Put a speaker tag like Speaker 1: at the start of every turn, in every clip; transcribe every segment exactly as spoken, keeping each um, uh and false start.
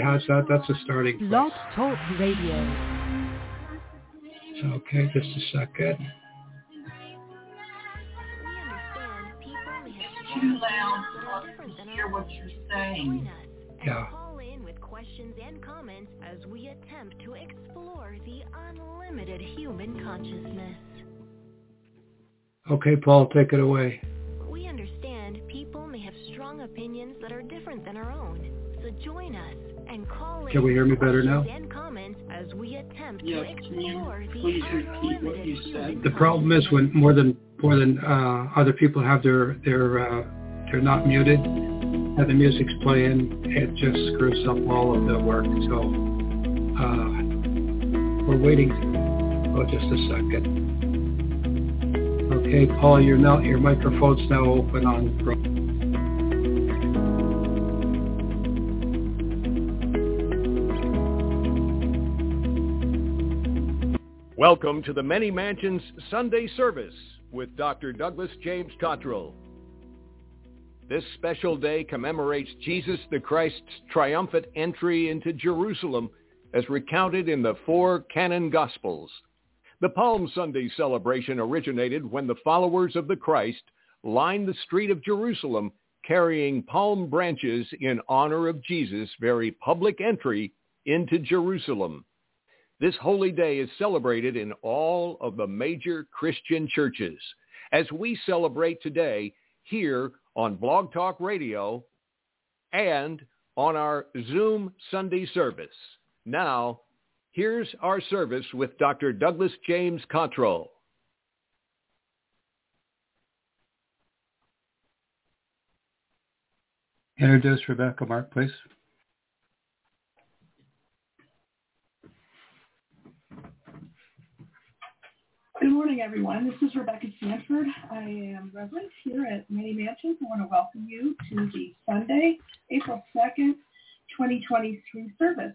Speaker 1: How's that? That's a starting place.
Speaker 2: Blog Talk Radio.
Speaker 1: So, okay, just a second.
Speaker 3: Too loud for us to hear what you're saying.
Speaker 1: Yeah.
Speaker 2: Call in with questions and comments as we attempt to explore the unlimited human consciousness.
Speaker 1: Okay, Paul, take it away.
Speaker 2: We understand people may have strong opinions that are different than our own. So join us and call in
Speaker 1: Can we hear me better now?
Speaker 2: and comments as we attempt
Speaker 3: Yes,
Speaker 2: to
Speaker 3: can you
Speaker 2: explore the
Speaker 3: please repeat what you
Speaker 2: unlimited
Speaker 3: said?
Speaker 1: The problem is when more than more than uh, other people have their their uh, they're not muted and the music's playing, it just screws up all of the work. So uh, we're waiting. Oh, just a second. Okay, Paul, you're now your microphone's now open on.
Speaker 4: Welcome to the Many Mansions Sunday Service with Doctor Douglas James Cottrell. This special day commemorates Jesus the Christ's triumphant entry into Jerusalem as recounted in the four canon Gospels. The Palm Sunday celebration originated when the followers of the Christ lined the street of Jerusalem carrying palm branches in honor of Jesus' very public entry into Jerusalem. This holy day is celebrated in all of the major Christian churches, as we celebrate today here on Blog Talk Radio and on our Zoom Sunday service. Now, here's our service with Doctor Douglas James Cottrell.
Speaker 1: Introduce Rebecca Mark, please.
Speaker 5: Good morning, everyone. This is Rebecca Sanford. I am Reverend here at Many Mansions. I want to welcome you to the Sunday, April second, twenty twenty-three service.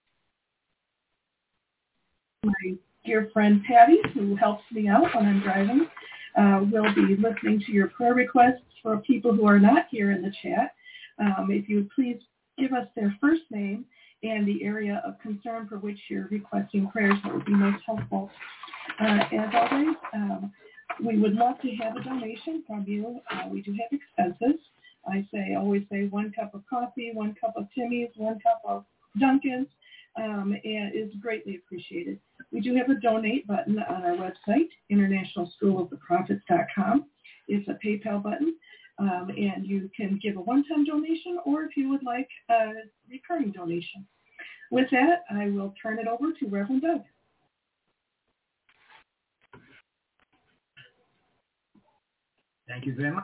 Speaker 5: My dear friend Patty, who helps me out when I'm driving, uh, will be listening to your prayer requests for people who are not here in the chat. Um, if you would please give us their first name and the area of concern for which you're requesting prayers, that would be most helpful. Uh, as always, um, we would love to have a donation from you. Uh, we do have expenses. I say, always say one cup of coffee, one cup of Timmy's, one cup of Dunkin's, um, and is greatly appreciated. We do have a donate button on our website, international school of the prophets dot com. It's a PayPal button, um, and you can give a one-time donation, or if you would like a recurring donation. With that, I will turn it over to Reverend Doug.
Speaker 6: Thank you very much.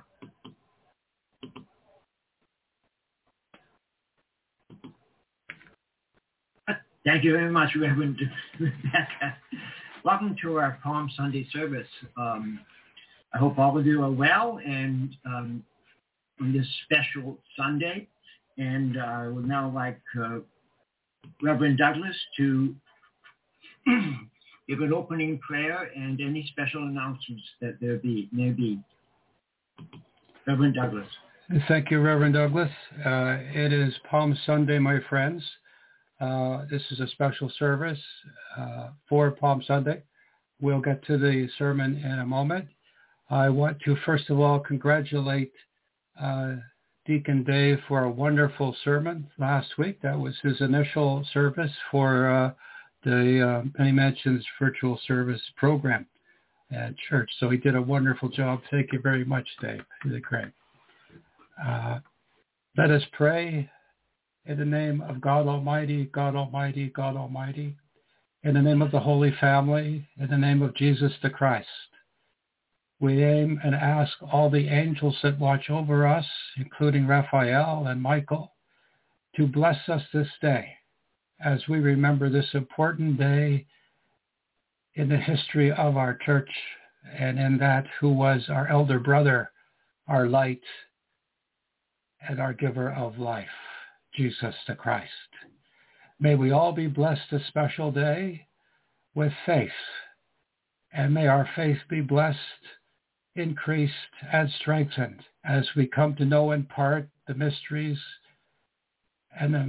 Speaker 6: Thank you very much, Reverend Rebecca. Welcome to our Palm Sunday service. Um, I hope all of you are well and um, on this special Sunday. And uh, I would now like uh, Reverend Douglas to give an opening prayer and any special announcements that there be may be. Reverend Douglas.
Speaker 1: Thank you, Reverend Douglas. Uh, it is Palm Sunday, my friends. Uh, this is a special service uh, for Palm Sunday. We'll get to the sermon in a moment. I want to, first of all, congratulate uh, Deacon Dave for a wonderful sermon last week. That was his initial service for uh, the uh, Many Mansions virtual service program at church. So he did a wonderful job. Thank you very much, Dave. You did great. Uh, let us pray in the name of God Almighty, God Almighty, God Almighty, in the name of the Holy Family, in the name of Jesus the Christ. We aim and ask all the angels that watch over us, including Raphael and Michael, to bless us this day as we remember this important day in the history of our church, and in that who was our elder brother, our light, and our giver of life, Jesus the Christ. May we all be blessed this special day with faith, and may our faith be blessed, increased, and strengthened as we come to know in part the mysteries and the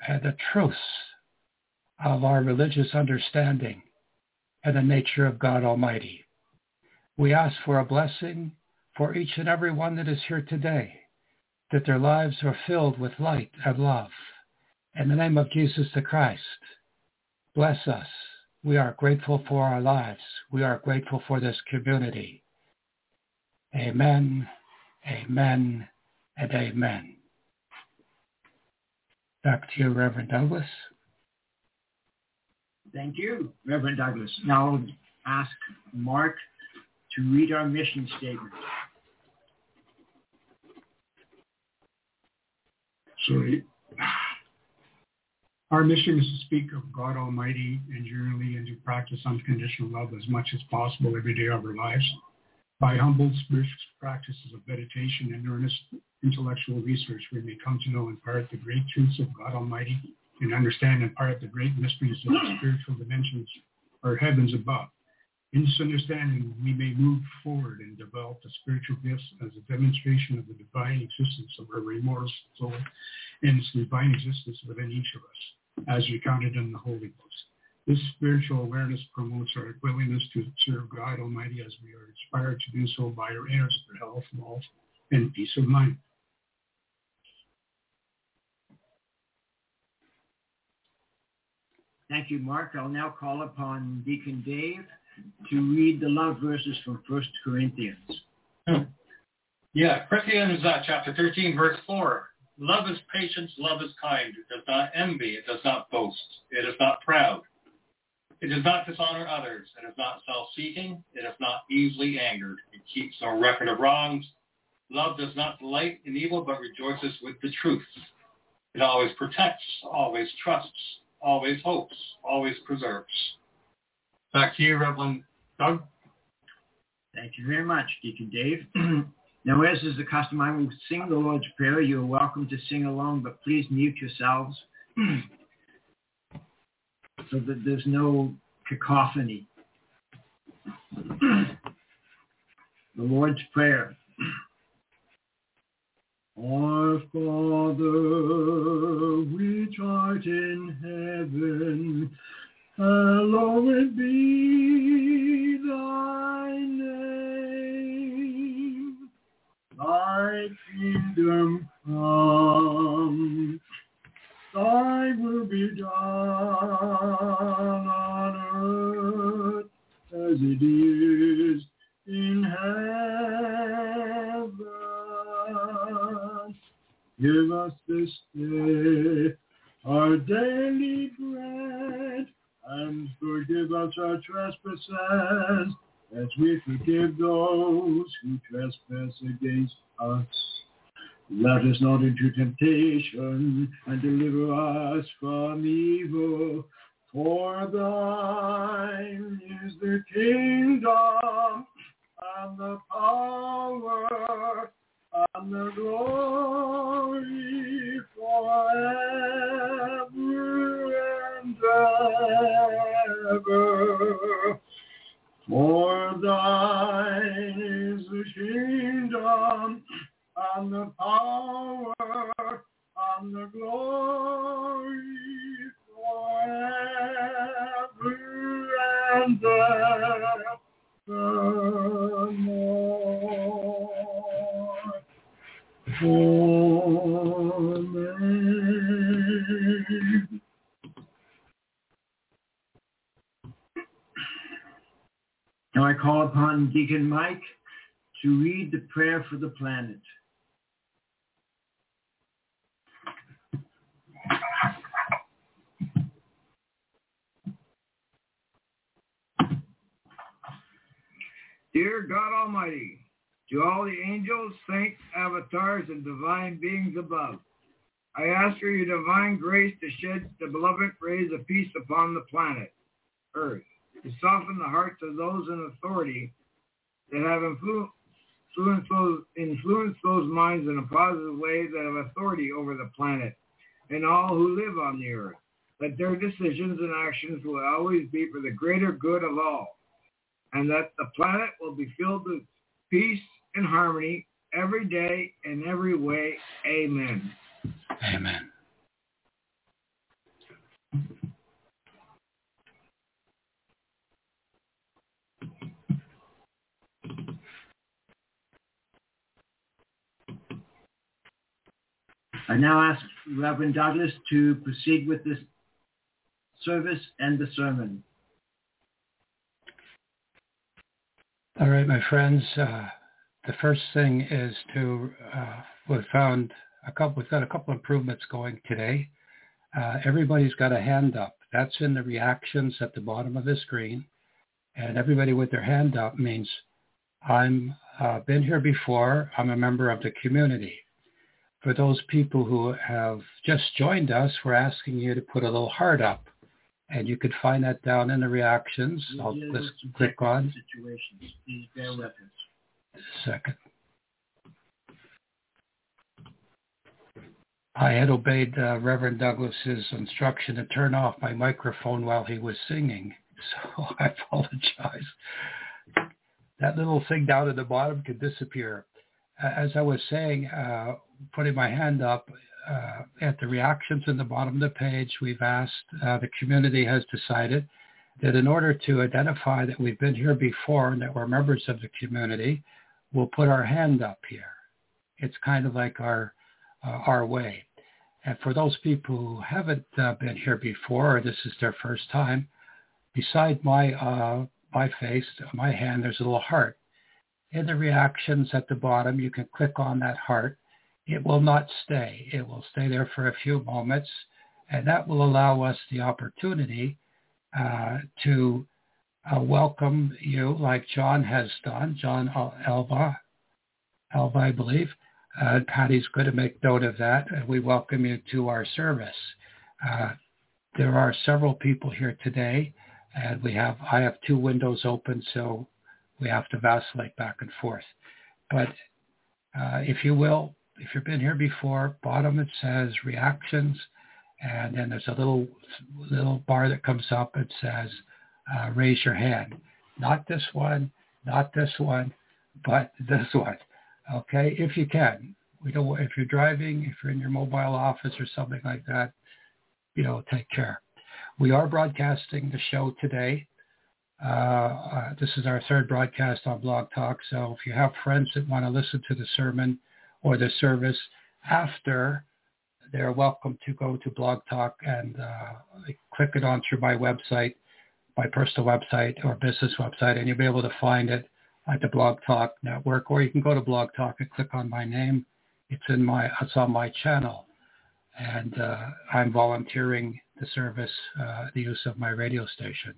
Speaker 1: and the truths of our religious understanding and the nature of God Almighty. We ask for a blessing for each and every one that is here today, that their lives are filled with light and love. In the name of Jesus the Christ, bless us. We are grateful for our lives. We are grateful for this community. Amen, amen, and amen. Back to you, Reverend Douglas.
Speaker 6: Thank you, Reverend Douglas. Now I'll ask Mark to read our mission statement.
Speaker 7: Sorry. Our mission is to speak of God Almighty enduringly and to practice unconditional love as much as possible every day of our lives. By humble spiritual practices of meditation and earnest intellectual research, we may come to know in part the great truths of God Almighty and understand in part the great mysteries of the spiritual dimensions or heavens above. In this understanding, we may move forward and develop the spiritual gifts as a demonstration of the divine existence of our immortal soul and its divine existence within each of us, as recounted in the Holy Books. This spiritual awareness promotes our willingness to serve God Almighty as we are inspired to do so by our inners for health, wealth, and peace of mind.
Speaker 6: Thank you, Mark. I'll now call upon Deacon Dave to read the love verses from First Corinthians.
Speaker 8: Hmm. Yeah, Corinthians uh, chapter thirteen, verse four. Love is patient, love is kind. It does not envy, it does not boast. It is not proud. It does not dishonor others. It is not self-seeking. It is not easily angered. It keeps no record of wrongs. Love does not delight in evil, but rejoices with the truth. It always protects, always trusts, always hopes, always preserves. Back to you, Reverend Doug.
Speaker 6: Thank you very much, Deacon Dave. Now, as is the custom, I will sing the Lord's Prayer. You're welcome to sing along, but please mute yourselves so that there's no cacophony. The Lord's Prayer. Our Father, which art in heaven, hallowed be thy name. Thy kingdom come, thy will be done on earth as it is in heaven. Give us this day our daily bread, and forgive us our trespasses, as we forgive those who trespass against us. Let us not into temptation, and deliver us from evil. For thine is the kingdom, and the power, and the glory forever and ever. For thine is the kingdom, and the power, and the glory forever and evermore. Amen. Now I call upon Deacon Mike to read the prayer for the planet.
Speaker 9: Dear God Almighty, to all the angels, saints, avatars, and divine beings above, I ask for your divine grace to shed the beloved rays of peace upon the planet, Earth, to soften the hearts of those in authority that have influ- influenced, those, influenced those minds in a positive way that have authority over the planet and all who live on the earth, that their decisions and actions will always be for the greater good of all, and that the planet will be filled with peace and harmony every day and every way. Amen.
Speaker 1: Amen.
Speaker 6: I now ask Reverend Douglas to proceed with this service and the sermon.
Speaker 1: All right, my friends. Uh, the first thing is to uh, we found a couple. We've got a couple improvements going today. Uh, everybody's got a hand up. That's in the reactions at the bottom of the screen, and everybody with their hand up means I'm uh, been here before. I'm a member of the community. For those people who have just joined us, we're asking you to put a little heart up. And you could find that down in the reactions. I'll just click on.
Speaker 6: Situations. Please bear with us.
Speaker 1: A second. I had obeyed uh, Reverend Douglas's instruction to turn off my microphone while he was singing. So I apologize. That little thing down at the bottom could disappear. As I was saying, uh, putting my hand up uh, at the reactions in the bottom of the page, we've asked, uh, the community has decided that in order to identify that we've been here before and that we're members of the community, we'll put our hand up here. It's kind of like our uh, our way. And for those people who haven't uh, been here before, or this is their first time, beside my uh, my face, my hand, there's a little heart. In the reactions at the bottom, you can click on that heart. It will not stay. It will stay there for a few moments, and that will allow us the opportunity uh, to uh, welcome you like John has done, John Elva, Elva, I believe. Uh, Patty's going to make note of that, and we welcome you to our service. Uh, there are several people here today, and we have I have two windows open, so we have to vacillate back and forth. But uh, if you will, if you've been here before, bottom it says reactions, and then there's a little little bar that comes up. It says uh, raise your hand. Not this one, not this one, but this one. Okay, if you can. We don't. If you're driving, if you're in your mobile office or something like that, you know, take care. We are broadcasting the show today. Uh, uh, this is our third broadcast on Blog Talk. So if you have friends that want to listen to the sermon or the service after, they're welcome to go to Blog Talk and uh, click it on through my website, my personal website or business website, and you'll be able to find it at the Blog Talk network. Or you can go to Blog Talk and click on my name. It's in my, it's on my channel, and uh, I'm volunteering the service, uh, the use of my radio station.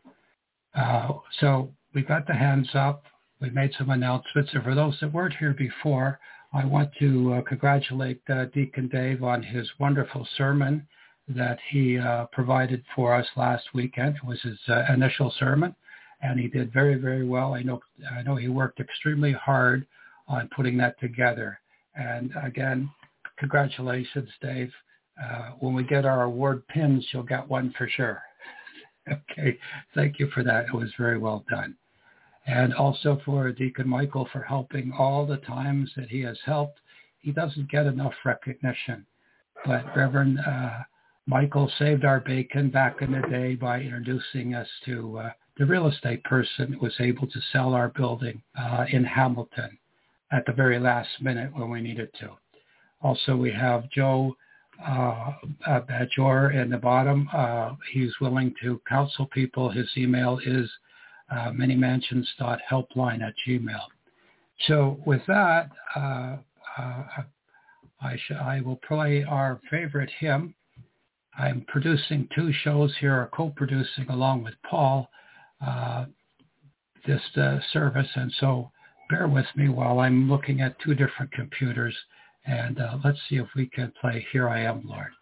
Speaker 1: Uh, so we got the hands up. We made some announcements. And for those that weren't here before, I want to uh, congratulate uh, Deacon Dave on his wonderful sermon that he uh, provided for us last weekend. It was his uh, initial sermon, and he did very, very well. I know, I know he worked extremely hard on putting that together. And again, congratulations, Dave. Uh, when we get our award pins, you'll get one for sure. Okay, thank you for that. It was very well done. And also for Deacon Michael for helping all the times that he has helped. He doesn't get enough recognition. But Reverend uh, Michael saved our bacon back in the day by introducing us to uh, the real estate person who was able to sell our building uh, in Hamilton at the very last minute when we needed to. Also, we have Joe Uh, uh, Bajor in the bottom. Uh, he's willing to counsel people. His email is uh, manymansions dot helpline at gmail. So with that, uh, uh, I, sh- I will play our favorite hymn. I'm producing two shows here, or co-producing along with Paul, uh, this uh, service, and so bear with me while I'm looking at two different computers. And uh, let's see if we can play Here I Am, Lord.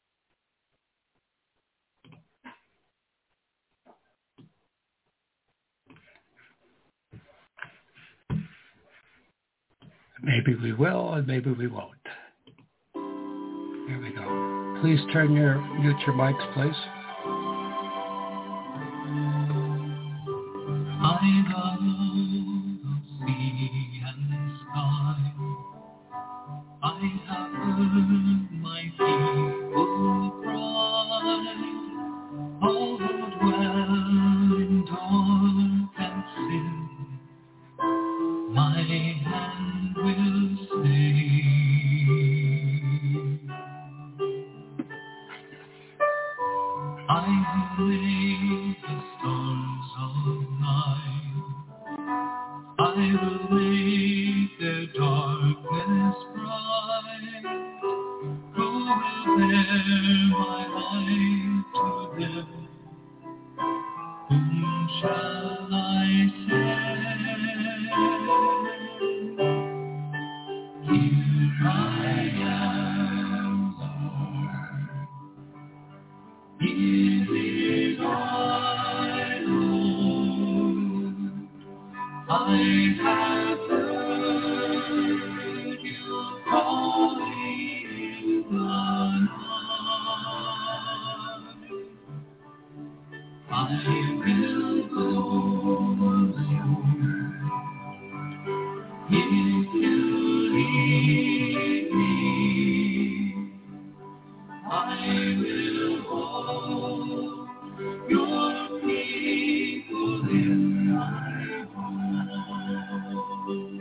Speaker 1: Maybe we will, and maybe we won't. Here we go. Please turn your, mute your mics, please.
Speaker 10: I love the sea and the sky. I have heard my people cry. I will make the stars align. I will make their darkness bright. Who will bear my light to them? Whom shall I send? Here I am, Lord. Here is I, Lord. I have heard you calling in the night. I will go, Lord, if you lead me. I will hold your people in my home.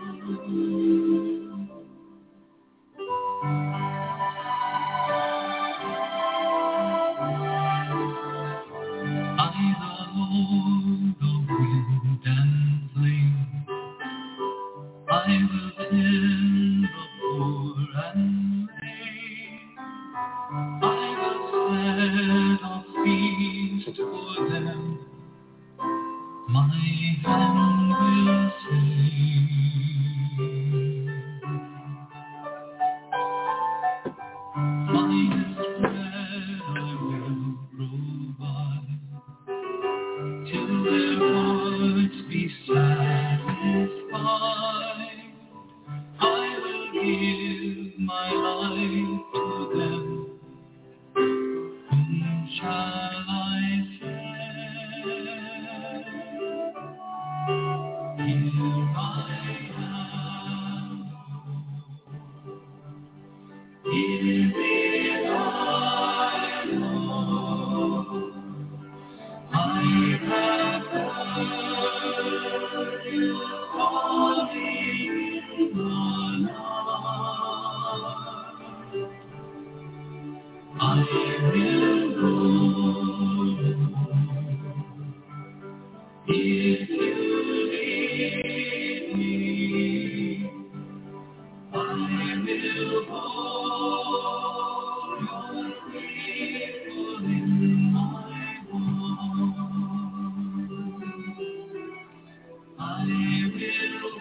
Speaker 10: I know the wind and flame. I will tend the poor and lame. I will set a feast for them. My hand will sing. Finest bread I will provide, till their hearts be satisfied. I will give my life to them. Whom shall I send? Here I am. Here is I, Lord. I have heard you calling in the night. I will go, if you lead me. I will hold your people in my home. I will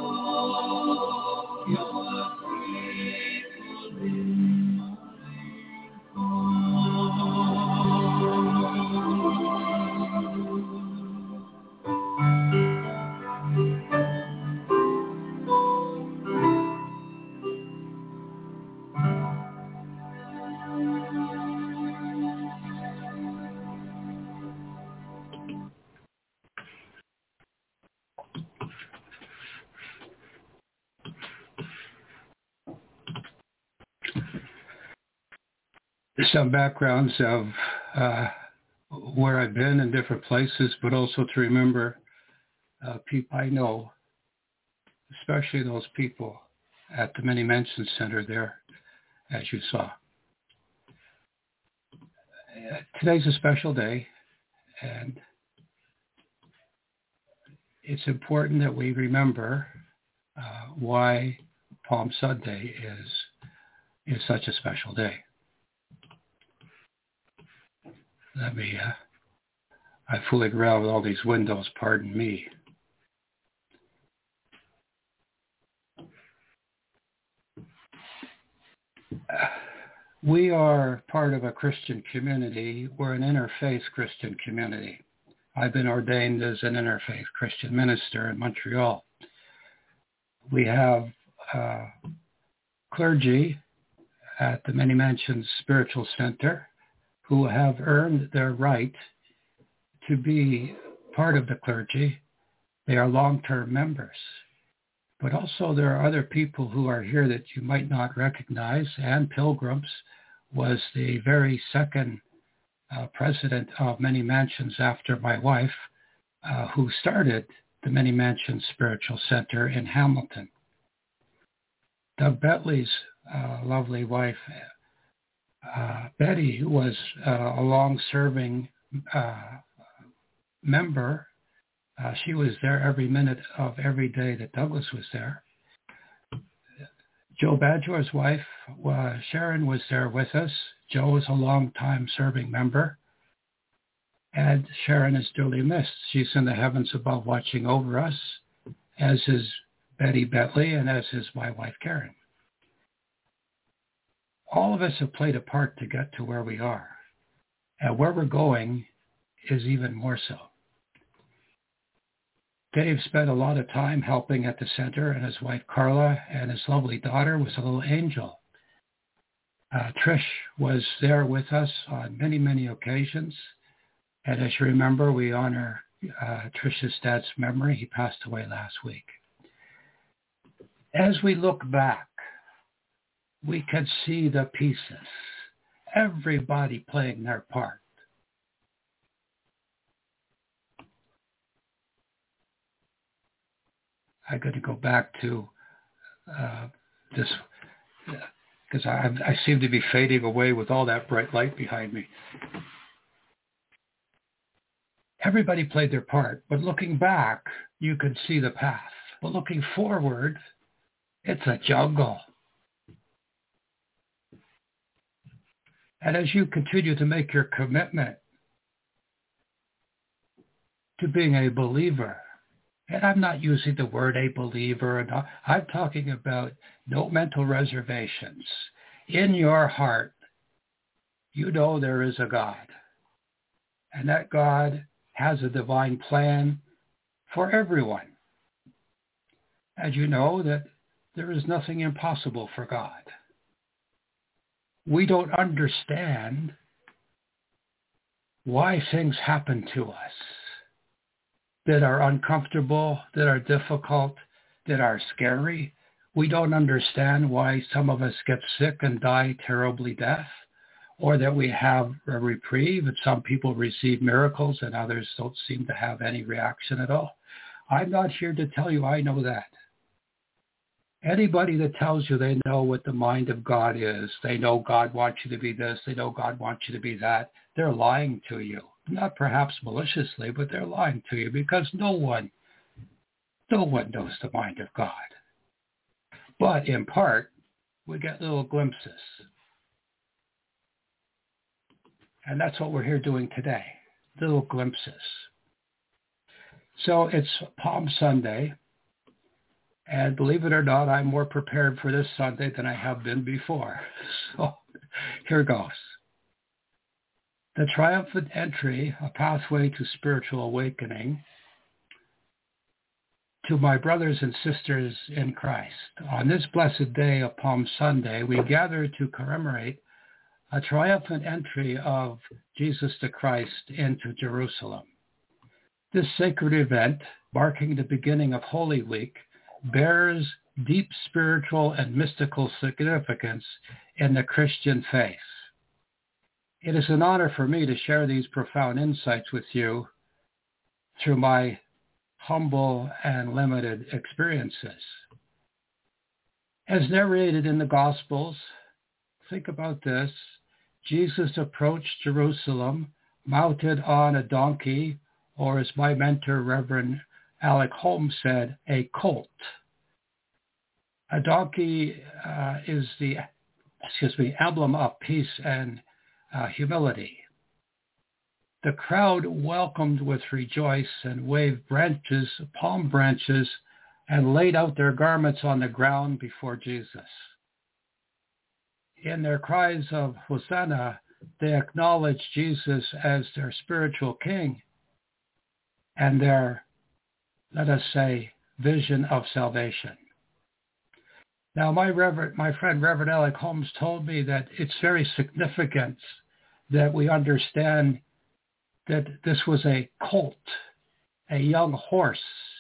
Speaker 10: hold your people in my
Speaker 1: Some backgrounds of uh, where I've been in different places, but also to remember uh, people I know, especially those people at the Many Mansions Center there, as you saw. Uh, today's a special day, and it's important that we remember uh, why Palm Sunday is is such a special day. Let me, uh, I'm fooling around with all these windows, pardon me. Uh, we are part of a Christian community. We're an interfaith Christian community. I've been ordained as an interfaith Christian minister in Montreal. We have uh, clergy at the Many Mansions Spiritual Center who have earned their right to be part of the clergy. They are long-term members. But also there are other people who are here that you might not recognize. Ann Pilgrims was the very second uh, president of Many Mansions after my wife, uh, who started the Many Mansions Spiritual Center in Hamilton. Doug Bentley's uh, lovely wife, Uh, Betty was uh, a long-serving uh, member. Uh, she was there every minute of every day that Douglas was there. Joe Badger's wife, uh, Sharon, was there with us. Joe is a long-time serving member. And Sharon is duly missed. She's in the heavens above watching over us, as is Betty Bentley and as is my wife, Karen. All of us have played a part to get to where we are. And where we're going is even more so. Dave spent a lot of time helping at the center, and his wife Carla and his lovely daughter was a little angel. Uh, Trish was there with us on many, many occasions. And as you remember, we honor uh, Trish's dad's memory. He passed away last week. As we look back, we can see the pieces, everybody playing their part. I'm going to go back to uh, this, because uh, I, I seem to be fading away with all that bright light behind me. Everybody played their part, but looking back, you could see the path. But looking forward, it's a jungle. And as you continue to make your commitment to being a believer, and I'm not using the word a believer, I'm talking about no mental reservations. In your heart, you know there is a God, and that God has a divine plan for everyone. And you know that there is nothing impossible for God. We don't understand why things happen to us that are uncomfortable, that are difficult, that are scary. We don't understand why some of us get sick and die terribly death, or that we have a reprieve and some people receive miracles and others don't seem to have any reaction at all. I'm not here to tell you I know that. Anybody that tells you they know what the mind of God is, they know God wants you to be this, they know God wants you to be that, they're lying to you. Not perhaps maliciously, but they're lying to you, because no one, no one knows the mind of God. But in part, we get little glimpses. And that's what we're here doing today, little glimpses. So it's Palm Sunday. And believe it or not, I'm more prepared for this Sunday than I have been before. So here goes. The triumphant entry, a pathway to spiritual awakening. To my brothers and sisters in Christ, on this blessed day of Palm Sunday, we gather to commemorate a triumphant entry of Jesus the Christ into Jerusalem. This sacred event, marking the beginning of Holy Week, bears deep spiritual and mystical significance in the Christian faith. It is an honor for me to share these profound insights with you through my humble and limited experiences. As narrated in the Gospels, think about this. Jesus approached Jerusalem mounted on a donkey, or as my mentor, Reverend Alec Holmes, said, a colt. A donkey uh, is the, excuse me, emblem of peace and uh, humility. The crowd welcomed with rejoice and waved branches, palm branches, and laid out their garments on the ground before Jesus. In their cries of Hosanna, they acknowledged Jesus as their spiritual king and their, let us say, vision of salvation. Now, my Reverend, my friend Reverend Alec Holmes told me that it's very significant that we understand that this was a colt, a young horse,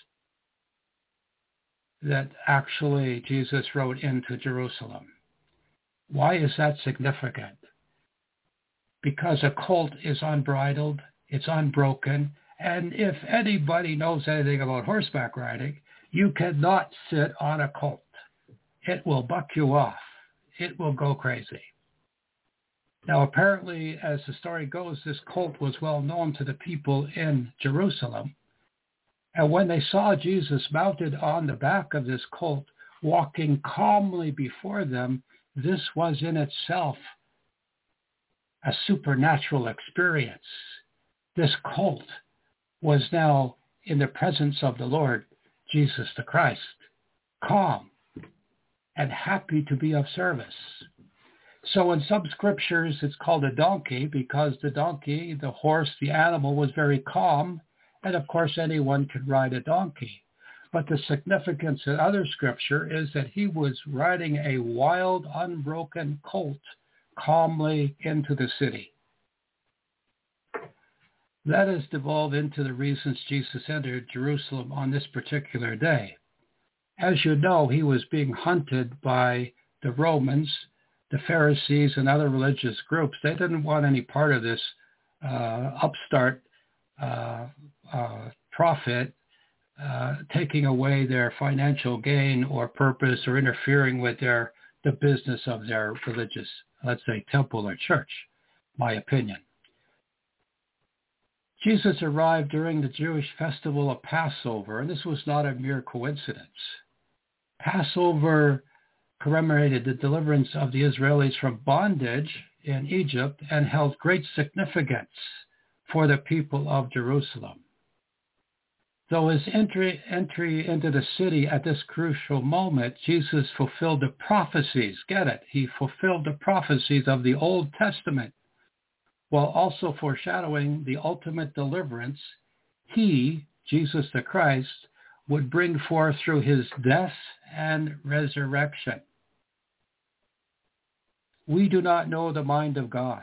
Speaker 1: that actually Jesus rode into Jerusalem. Why is that significant? Because a colt is unbridled, it's unbroken, and if anybody knows anything about horseback riding, you cannot sit on a colt. It will buck you off. It will go crazy. Now, apparently, as the story goes, this colt was well known to the people in Jerusalem. And when they saw Jesus mounted on the back of this colt, walking calmly before them, this was in itself a supernatural experience. This colt was now in the presence of the Lord Jesus the Christ, calm and happy to be of service. So in some scriptures, it's called a donkey because the donkey, the horse, the animal was very calm. And of course, anyone could ride a donkey. But the significance in other scripture is that he was riding a wild, unbroken colt calmly into the city. That has devolved into the reasons Jesus entered Jerusalem on this particular day. As you know, he was being hunted by the Romans, the Pharisees, and other religious groups. They didn't want any part of this uh, upstart uh, uh, prophet uh, taking away their financial gain or purpose or interfering with their the business of their religious, let's say, temple or church, my opinion. Jesus arrived during the Jewish festival of Passover, and this was not a mere coincidence. Passover commemorated the deliverance of the Israelis from bondage in Egypt and held great significance for the people of Jerusalem. Though his entry, entry into the city at this crucial moment, Jesus fulfilled the prophecies. Get it? He fulfilled the prophecies of the Old Testament, while also foreshadowing the ultimate deliverance he, Jesus the Christ, would bring forth through his death and resurrection. We do not know the mind of God.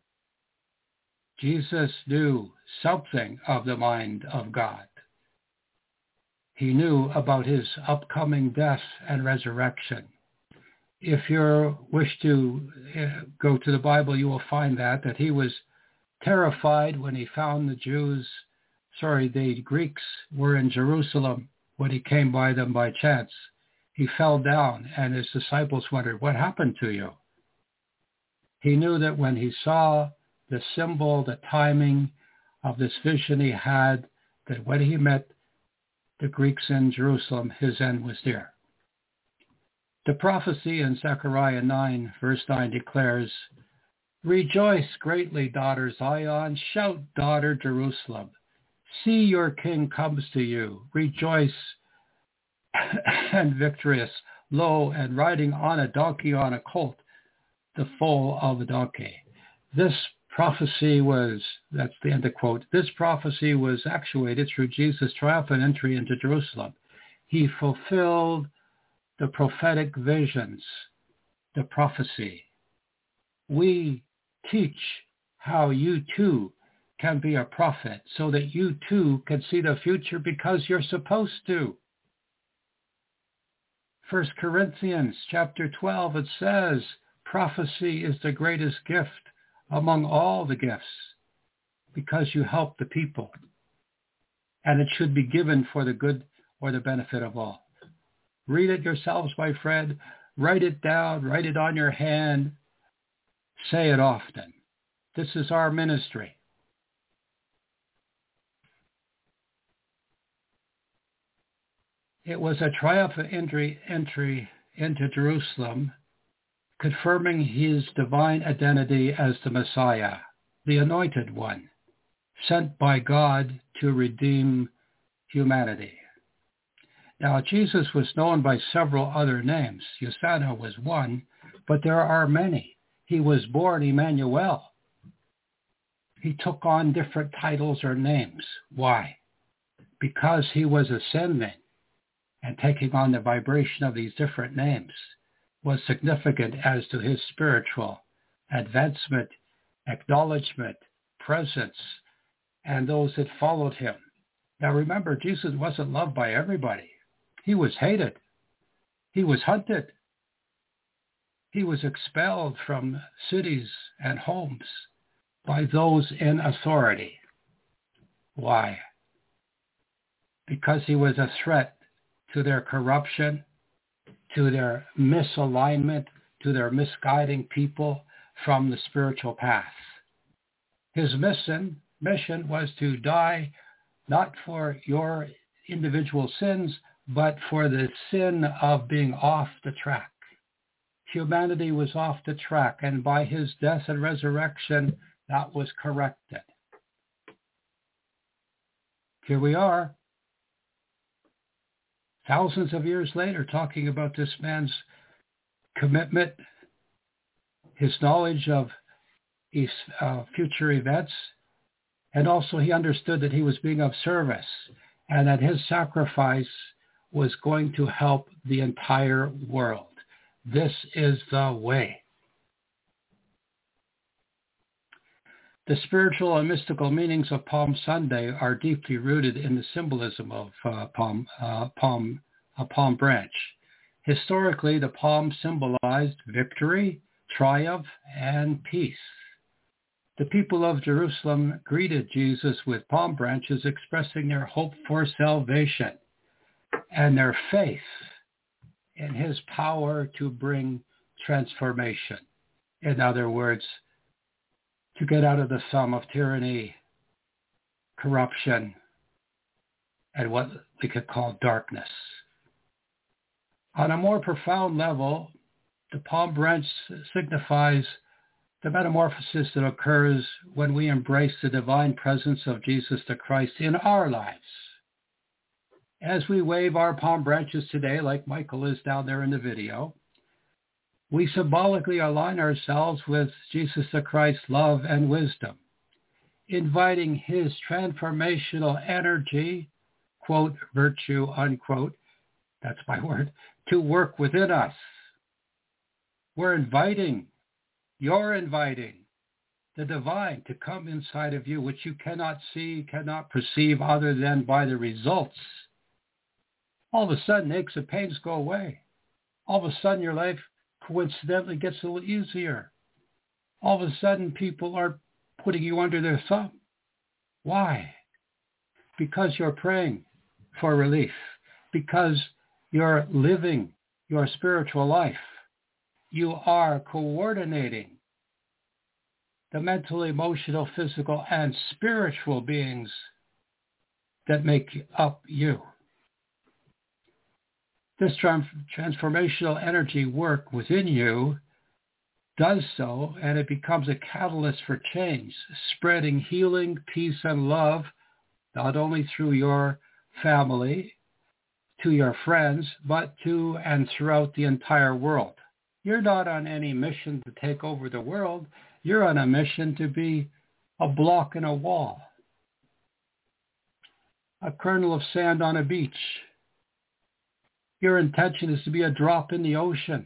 Speaker 1: Jesus knew something of the mind of God. He knew about his upcoming death and resurrection. If you wish to go to the Bible, you will find that, that he was terrified when he found the Jews, sorry, the Greeks were in Jerusalem when he came by them by chance. He fell down and his disciples wondered, what happened to you? He knew that when he saw the symbol, the timing of this vision he had, that when he met the Greeks in Jerusalem, his end was near. The prophecy in Zechariah nine, verse nine declares, rejoice greatly, daughter Zion. Shout, daughter Jerusalem. See, your king comes to you. Rejoice and victorious, lo, and riding on a donkey, on a colt, the foal of a donkey. This prophecy was, that's the end of quote, this prophecy was actuated through Jesus' triumphant entry into Jerusalem. He fulfilled the prophetic visions, the prophecy. We teach how you too can be a prophet so that you too can see the future because you're supposed to. First Corinthians chapter twelve, it says, prophecy is the greatest gift among all the gifts because you help the people. And it should be given for the good or the benefit of all. Read it yourselves, my friend. Write it down. Write it on your hand. Say it often. This is our ministry. It was a triumphant entry, entry into Jerusalem, confirming his divine identity as the Messiah, the Anointed One, sent by God to redeem humanity. Now, Jesus was known by several other names. Hosanna was one, but there are many. He was born Emmanuel. He took on different titles or names. Why? Because he was ascending and taking on the vibration of these different names was significant as to his spiritual advancement, acknowledgement, presence, and those that followed him. Now remember, Jesus wasn't loved by everybody. He was hated. He was hunted. He was expelled from cities and homes by those in authority. Why? Because he was a threat to their corruption, to their misalignment, to their misguiding people, from the spiritual path. His mission, mission was to die not for your individual sins, but for the sin of being off the track. Humanity was off the track, and by his death and resurrection, that was corrected. Here we are, thousands of years later, talking about this man's commitment, his knowledge of his, uh, future events, and also he understood that he was being of service and that his sacrifice was going to help the entire world. This is the way. The spiritual and mystical meanings of Palm Sunday are deeply rooted in the symbolism of uh, palm, uh, palm, a palm branch. Historically, the palm symbolized victory, triumph, and peace. The people of Jerusalem greeted Jesus with palm branches, expressing their hope for salvation and their faith in his power to bring transformation. In other words, to get out of the thumb of tyranny, corruption, and what we could call darkness. On a more profound level, the palm branch signifies the metamorphosis that occurs when we embrace the divine presence of Jesus the Christ in our lives. As we wave our palm branches today, like Michael is down there in the video, we symbolically align ourselves with Jesus the Christ's love and wisdom, inviting his transformational energy, quote, virtue, unquote, that's my word, to work within us. We're inviting, you're inviting the divine to come inside of you, which you cannot see, cannot perceive other than by the results. All of a sudden, aches and pains go away. All of a sudden, your life coincidentally gets a little easier. All of a sudden, people are putting you under their thumb. Why? Because you're praying for relief. Because you're living your spiritual life. You are coordinating the mental, emotional, physical, and spiritual beings that make up you. This trans- transformational energy work within you does so, and it becomes a catalyst for change, spreading healing, peace, and love, not only through your family, to your friends, but to and throughout the entire world. You're not on any mission to take over the world. You're on a mission to be a block in a wall, a kernel of sand on a beach. Your intention is to be a drop in the ocean.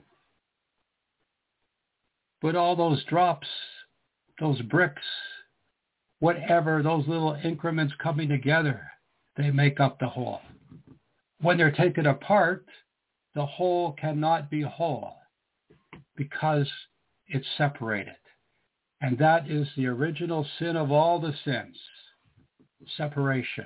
Speaker 1: But all those drops, those bricks, whatever, those little increments coming together, they make up the whole. When they're taken apart, the whole cannot be whole because it's separated. And that is the original sin of all the sins, separation.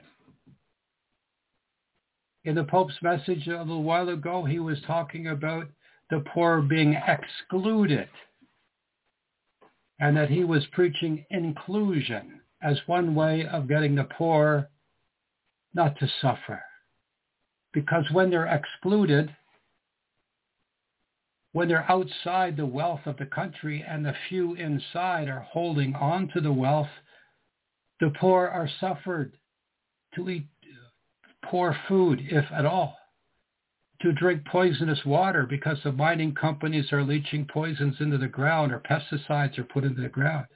Speaker 1: In the Pope's message a little while ago, he was talking about the poor being excluded, and that he was preaching inclusion as one way of getting the poor not to suffer. Because when they're excluded, when they're outside the wealth of the country and the few inside are holding on to the wealth, the poor are suffered to eat poor food, if at all, to drink poisonous water because the mining companies are leaching poisons into the ground or pesticides are put into the ground.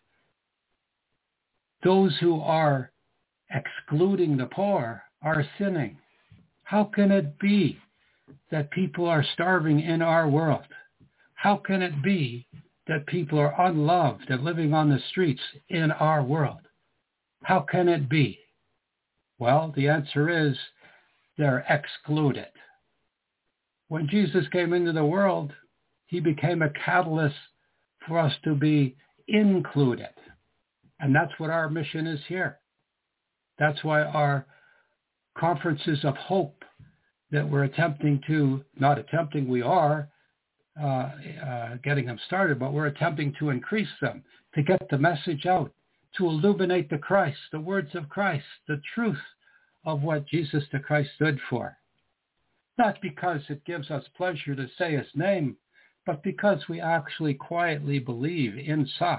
Speaker 1: Those who are excluding the poor are sinning. How can it be that people are starving in our world? How can it be that people are unloved and living on the streets in our world? How can it be? Well, the answer is they're excluded. When Jesus came into the world, he became a catalyst for us to be included. And that's what our mission is here. That's why our conferences of hope that we're attempting to, not attempting, we are, uh, uh, getting them started, but we're attempting to increase them, to get the message out, to illuminate the Christ, the words of Christ, the truth of what Jesus the Christ stood for. Not because it gives us pleasure to say his name, but because we actually quietly believe inside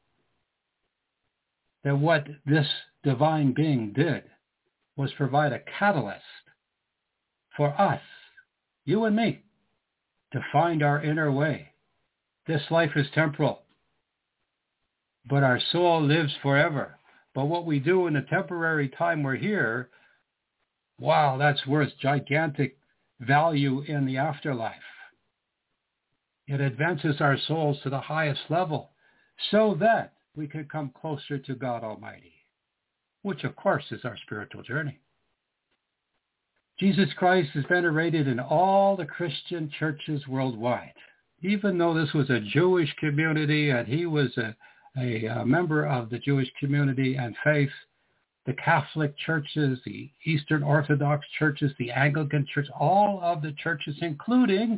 Speaker 1: that what this divine being did was provide a catalyst for us, you and me, to find our inner way. This life is temporal, but our soul lives forever. But what we do in the temporary time we're here, wow, that's worth gigantic value in the afterlife. It advances our souls to the highest level so that we can come closer to God Almighty, which of course is our spiritual journey. Jesus Christ is venerated in all the Christian churches worldwide. Even though this was a Jewish community and he was a, a, a member of the Jewish community and faith, the Catholic churches, the Eastern Orthodox churches, the Anglican church, all of the churches, including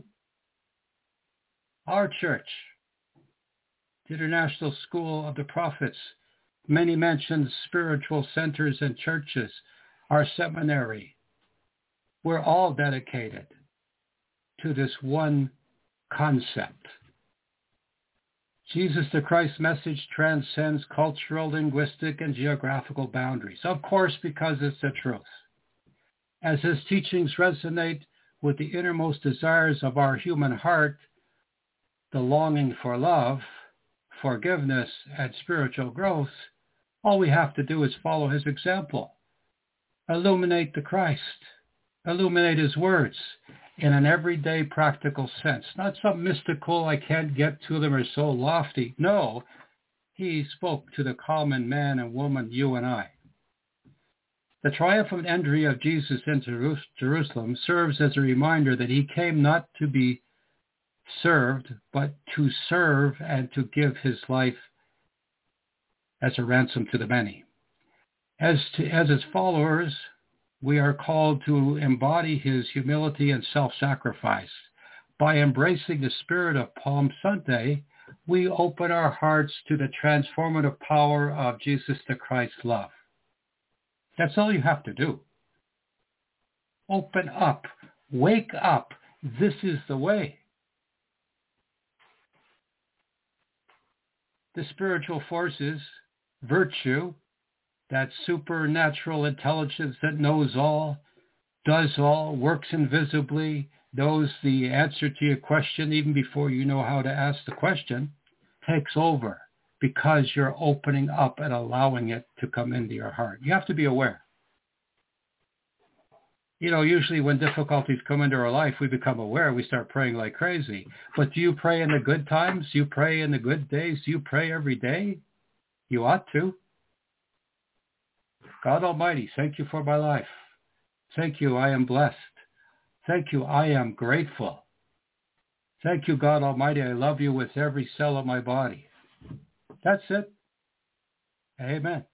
Speaker 1: our church, the International School of the Prophets, many mentioned spiritual centers and churches, our seminary, we're all dedicated to this one concept. Jesus the Christ message transcends cultural, linguistic, and geographical boundaries, of course, because it's the truth. As his teachings resonate with the innermost desires of our human heart, the longing for love, forgiveness, and spiritual growth, all we have to do is follow his example. Illuminate the Christ. Illuminate his words in an everyday practical sense. Not some mystical, I can't get to them, or so lofty. No, he spoke to the common man and woman, you and I. The triumphant entry of Jesus into Jerusalem serves as a reminder that he came not to be served, but to serve and to give his life as a ransom to the many. As to, as his followers, we are called to embody his humility and self-sacrifice. By embracing the spirit of Palm Sunday, we open our hearts to the transformative power of Jesus the Christ's love. That's all you have to do. Open up. Wake up. This is the way. The spiritual forces, virtue, that supernatural intelligence that knows all, does all, works invisibly, knows the answer to your question even before you know how to ask the question, takes over because you're opening up and allowing it to come into your heart. You have to be aware. You know, usually when difficulties come into our life, we become aware. We start praying like crazy. But do you pray in the good times? Do you pray in the good days? Do you pray every day? You ought to. God Almighty, thank you for my life. Thank you, I am blessed. Thank you, I am grateful. Thank you, God Almighty, I love you with every cell of my body. That's it. Amen.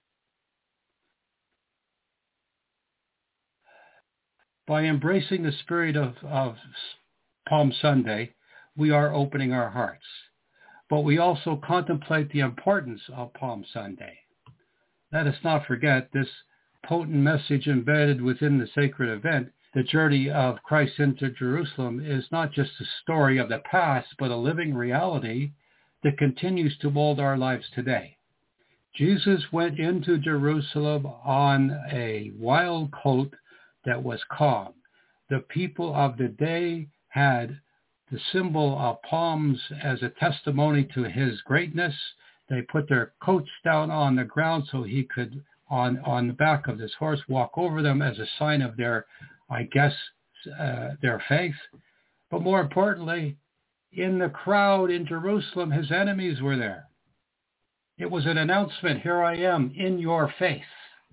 Speaker 1: By embracing the spirit of, of Palm Sunday, we are opening our hearts. But we also contemplate the importance of Palm Sunday. Let us not forget this potent message embedded within the sacred event. The journey of Christ into Jerusalem is not just a story of the past, but a living reality that continues to mold our lives today. Jesus went into Jerusalem on a wild coat that was calm. The people of the day had the symbol of palms as a testimony to his greatness. They put their coats down on the ground so he could, on, on the back of this horse, walk over them as a sign of their, I guess, uh, their faith. But more importantly, in the crowd in Jerusalem, his enemies were there. It was an announcement, here I am in your face.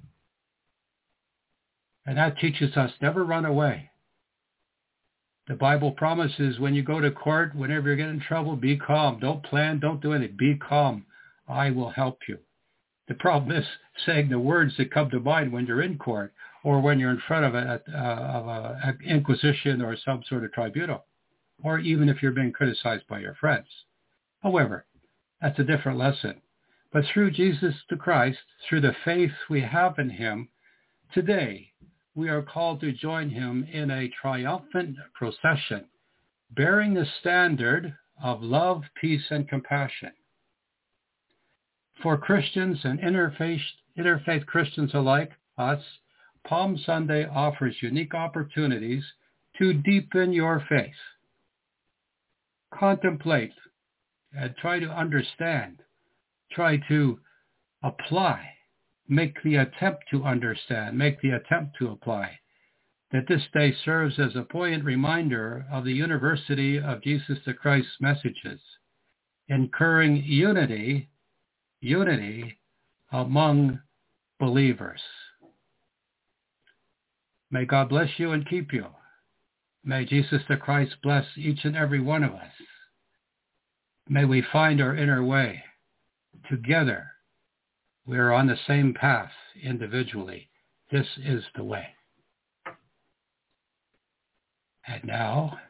Speaker 1: And that teaches us never run away. The Bible promises when you go to court, whenever you get in trouble, be calm. Don't plan, don't do anything. Be calm. I will help you. The problem is saying the words that come to mind when you're in court or when you're in front of a, uh, of a inquisition or some sort of tribunal. or even if you're being criticized by your friends. However, that's a different lesson. But through Jesus the Christ, through the faith we have in him, today we are called to join him in a triumphant procession, bearing the standard of love, peace, and compassion. For Christians and interfaith, interfaith Christians alike, us, Palm Sunday offers unique opportunities to deepen your faith. Contemplate and try to understand. Try to apply. Make the attempt to understand. Make the attempt to apply. That this day serves as a poignant reminder of the university of Jesus the Christ's messages, incurring unity, unity among believers. May God bless you and keep you. May Jesus the Christ bless each and every one of us. May we find our inner way. Together, we are on the same path individually. This is the way. And now,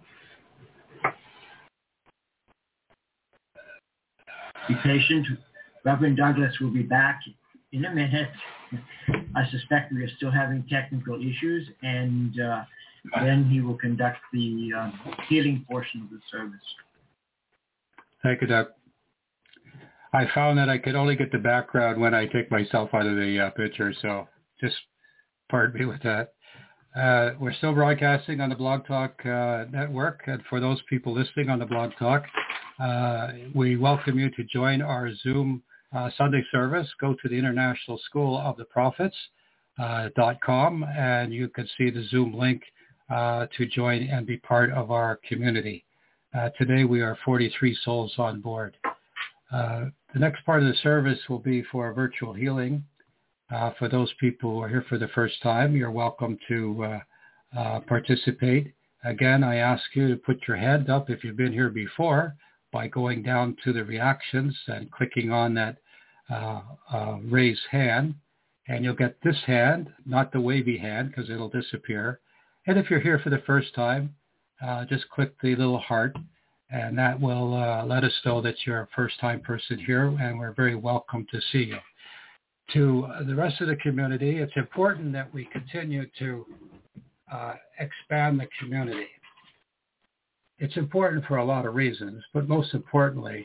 Speaker 6: be patient. Reverend Douglas will be back in a minute. I suspect we are still having technical issues, and uh, then he will conduct the uh, healing portion of the service.
Speaker 1: Thank you, Doug. I found that I could only get the background when I take myself out of the uh, picture, so just pardon me with that. Uh, we're still broadcasting on the Blog Talk uh, network, and for those people listening on the Blog Talk, uh, we welcome you to join our Zoom uh, Sunday service. Go to the International School of the Prophets uh, dot com, and you can see the Zoom link uh, to join and be part of our community. Uh, today we are forty-three souls on board. Uh, the next part of the service will be for virtual healing. Uh, for those people who are here for the first time, you're welcome to uh, uh, participate. Again, I ask you to put your hand up if you've been here before by going down to the reactions and clicking on that uh, uh, raise hand. And you'll get this hand, not the wavy hand, because it'll disappear. And if you're here for the first time, uh, just click the little heart, and that will uh, let us know that you're a first-time person here, and we're very welcome to see you. To the rest of the community, it's important that we continue to uh, expand the community. It's important for a lot of reasons, but most importantly,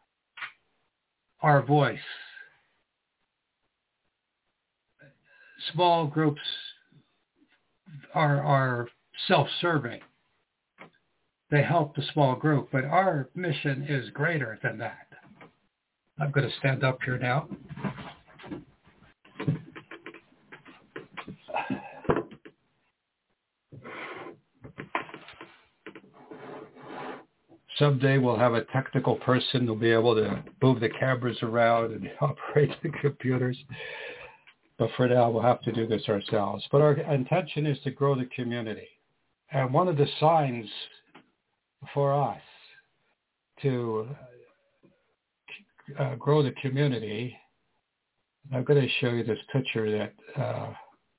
Speaker 1: our voice. Small groups are, are self-serving. They help the small group, but our mission is greater than that. I'm going to stand up here now. Someday we'll have a technical person who'll be able to move the cameras around and operate the computers. But for now, we'll have to do this ourselves. But our intention is to grow the community. And one of the signs for us to uh, grow the community, I'm going to show you this picture that uh,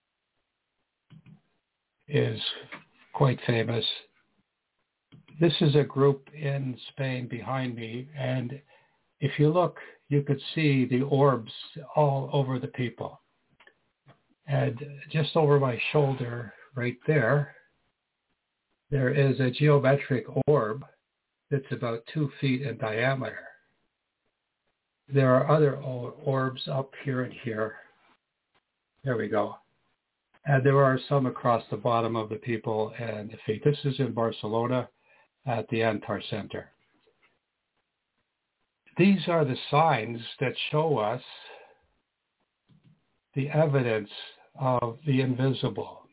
Speaker 1: is quite famous. This is a group in Spain behind me, and if you look, you could see the orbs all over the people. And just over my shoulder right there, there is a geometric orb that's about two feet in diameter. There are other orbs up here and here. There we go. And there are some across the bottom of the people and the feet. This is in Barcelona at the Antar Center. These are the signs that show us the evidence of the invisible.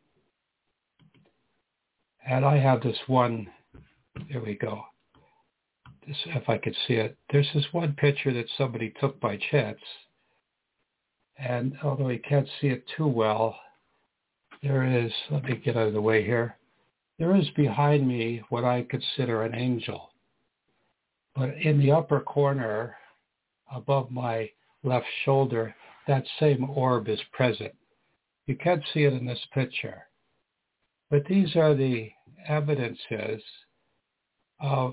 Speaker 1: And I have this one, there we go. This, if I could see it, there's this one picture that somebody took by chance. And although you can't see it too well, there is, let me get out of the way here. There is behind me what I consider an angel. But in the upper corner, above my left shoulder, that same orb is present. You can't see it in this picture. But these are the evidences of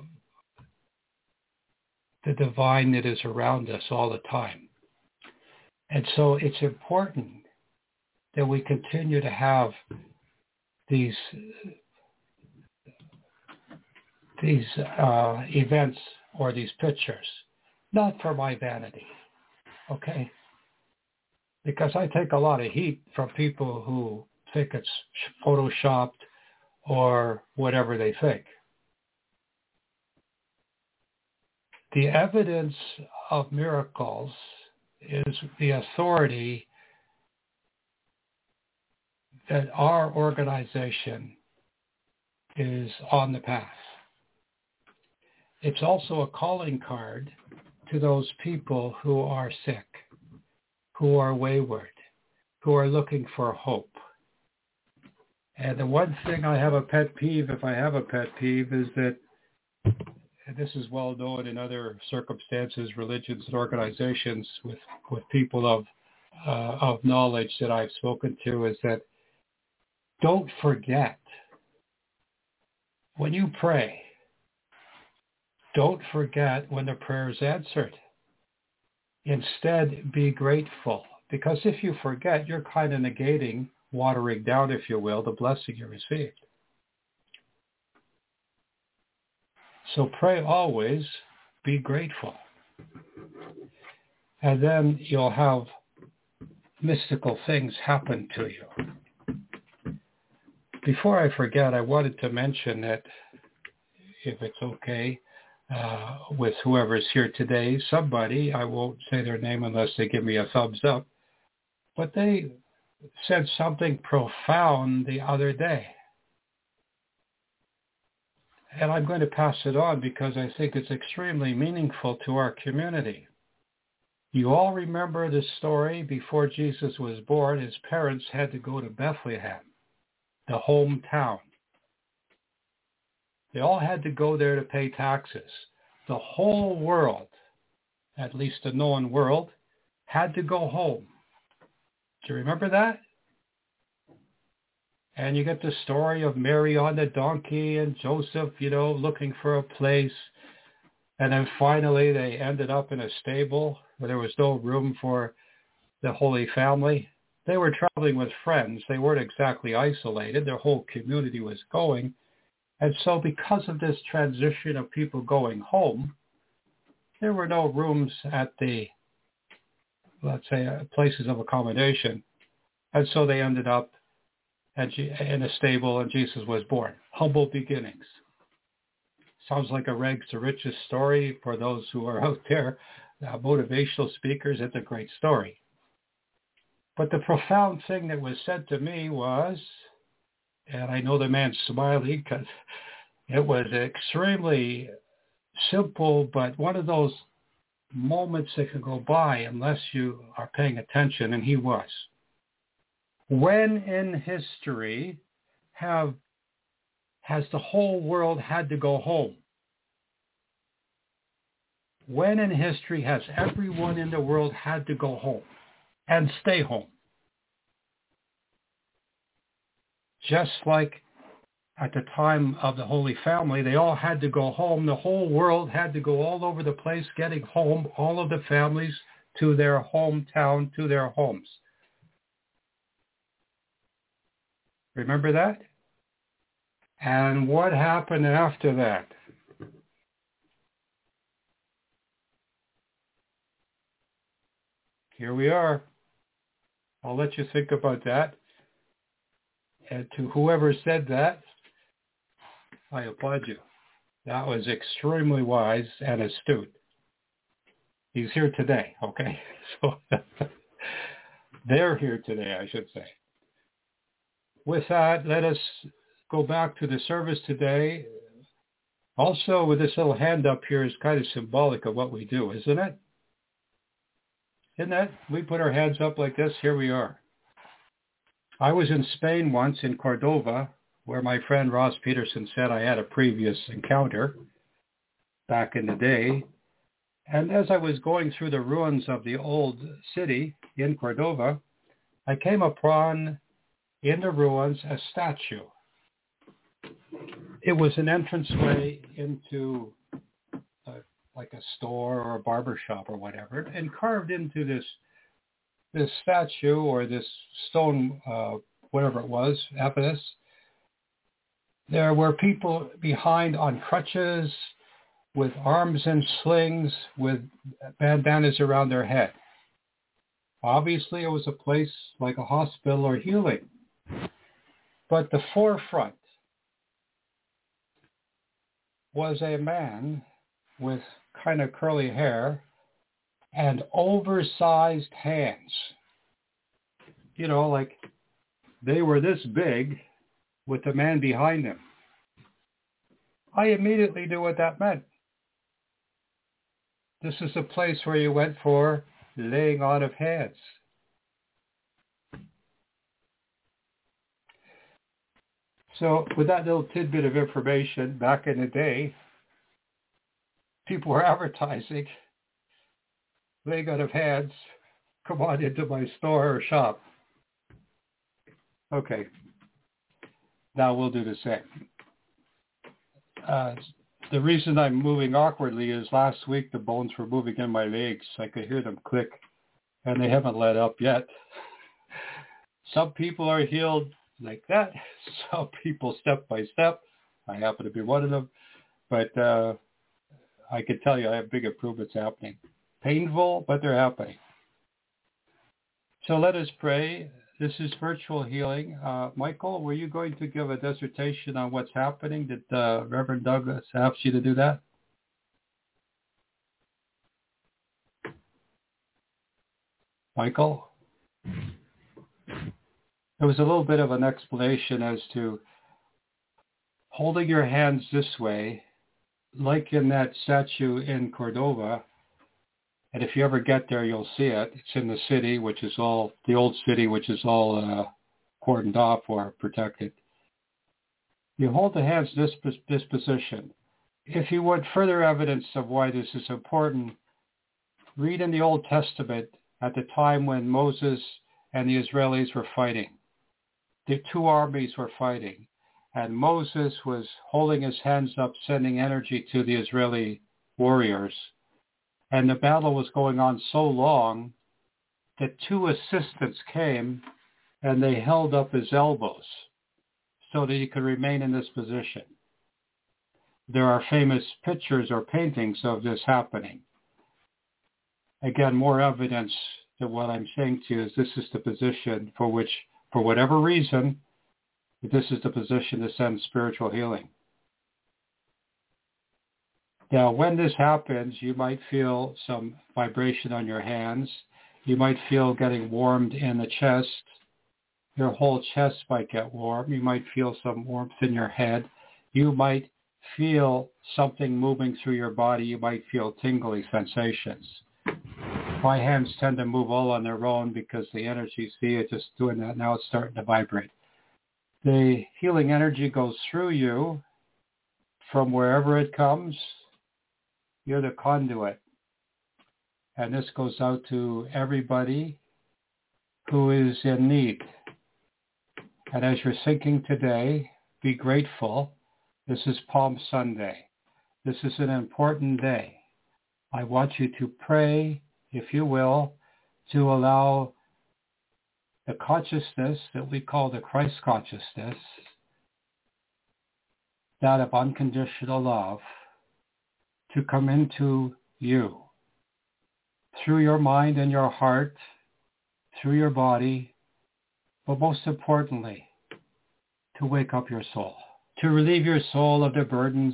Speaker 1: the divine that is around us all the time. And so it's important that we continue to have these these uh, events or these pictures, not for my vanity, okay? Because I take a lot of heat from people who think it's photoshopped or whatever they think. The evidence of miracles is the authority that our organization is on the path. It's also a calling card to those people who are sick, who are wayward, who are looking for hope. And the one thing I have a pet peeve, if I have a pet peeve, is that, and this is well known in other circumstances, religions and organizations with, with people of, uh, of knowledge that I've spoken to, is that don't forget, when you pray, don't forget when the prayer is answered. Instead, be grateful. Because if you forget, you're kind of negating, watering down, if you will, the blessing you received. So pray always, be grateful. And then you'll have mystical things happen to you. Before I forget, I wanted to mention that, if it's okay, uh, with whoever's here today, somebody, I won't say their name unless they give me a thumbs up, but they said something profound the other day. And I'm going to pass it on because I think it's extremely meaningful to our community. You all remember the story before Jesus was born. His parents had to go to Bethlehem, the hometown. They all had to go there to pay taxes. The whole world, at least the known world, had to go home. Do you remember that? And you get the story of Mary on the donkey and Joseph, you know, looking for a place. And then finally they ended up in a stable where there was no room for the Holy Family. They were traveling with friends. They weren't exactly isolated. Their whole community was going. And so because of this transition of people going home, there were no rooms at the, let's say, uh, places of accommodation. And so they ended up at, in a stable, and Jesus was born. Humble beginnings. Sounds like a rags to riches story for those who are out there, uh, motivational speakers. It's a great story. But the profound thing that was said to me was, and I know the man's smiling because it was extremely simple, but one of those moments that can go by unless you are paying attention, and he was. When in history have has the whole world had to go home? When in history has everyone in the world had to go home and stay home? Just like at the time of the Holy Family, they all had to go home. The whole world had to go all over the place getting home, all of the families to their hometown, to their homes. Remember that? And what happened after that? Here we are. I'll let you think about that. And to whoever said that, I applaud you. That was extremely wise and astute. He's here today, okay? So they're here today, I should say. With that, let us go back to the service today. Also, with this little hand up here is kind of symbolic of what we do, isn't it? Isn't it? We put our hands up like this. Here we are. I was in Spain once, in Cordova, where my friend Ross Peterson said I had a previous encounter back in the day. And as I was going through the ruins of the old city in Cordova, I came upon, in the ruins, a statue. It was an entranceway into a, like a store or a barber shop or whatever, and carved into this this statue or this stone, uh, whatever it was, epitaph, there were people behind on crutches with arms and slings with bandanas around their head. Obviously, it was a place like a hospital or healing. But the forefront was a man with kind of curly hair and oversized hands. You know, like they were this big with the man behind them. I immediately knew what that meant. This is a place where you went for laying on of hands. So with that little tidbit of information, back in the day, people were advertising, laying on of hands, come on into my store or shop. Okay. Now we'll do the same. Uh, the reason I'm moving awkwardly is last week the bones were moving in my legs. I could hear them click, and they haven't let up yet. Some people are healed like that. Some people step by step. I happen to be one of them. But uh, I can tell you I have big improvements happening. Painful, but they're happening. So let us pray. This is virtual healing. Uh, Michael, were you going to give a dissertation on what's happening? Did uh, Reverend Douglas ask you to do that? Michael? There was a little bit of an explanation as to holding your hands this way, like in that statue in Cordova. And if you ever get there, you'll see it. It's in the city, which is all, the old city, which is all uh, cordoned off or protected. You hold the hands this, this position. If you want further evidence of why this is important, read in the Old Testament at the time when Moses and the Israelis were fighting. The two armies were fighting. And Moses was holding his hands up, sending energy to the Israeli warriors. And the battle was going on so long that two assistants came and they held up his elbows so that he could remain in this position. There are famous pictures or paintings of this happening. Again, more evidence that what I'm saying to you is this is the position for which, for whatever reason, this is the position to send spiritual healing. Now, when this happens, you might feel some vibration on your hands. You might feel getting warmed in the chest. Your whole chest might get warm. You might feel some warmth in your head. You might feel something moving through your body. You might feel tingly sensations. My hands tend to move all on their own because the energy, see it just doing that. Now it's starting to vibrate. The healing energy goes through you from wherever it comes. You're the conduit. And this goes out to everybody who is in need. And as you're thinking today, be grateful. This is Palm Sunday. This is an important day. I want you to pray, if you will, to allow the consciousness that we call the Christ consciousness, that of unconditional love, to come into you through your mind and your heart, through your body, but most importantly, to wake up your soul, to relieve your soul of the burdens,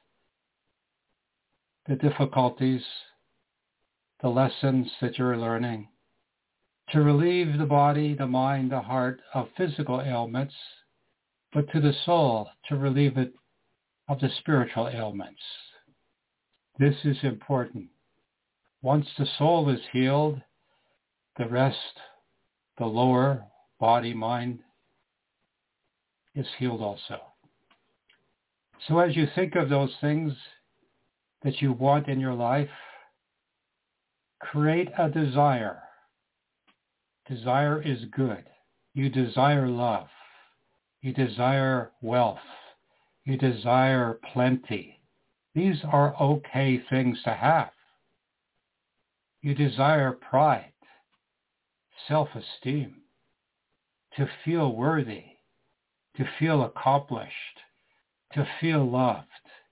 Speaker 1: the difficulties, the lessons that you're learning, to relieve the body, the mind, the heart of physical ailments, but to the soul, to relieve it of the spiritual ailments. This is important. Once the soul is healed, the rest, the lower body, mind, is healed also. So as you think of those things that you want in your life, create a desire. Desire is good. You desire love. You desire wealth. You desire plenty. These are okay things to have. You desire pride, self-esteem, to feel worthy, to feel accomplished, to feel loved.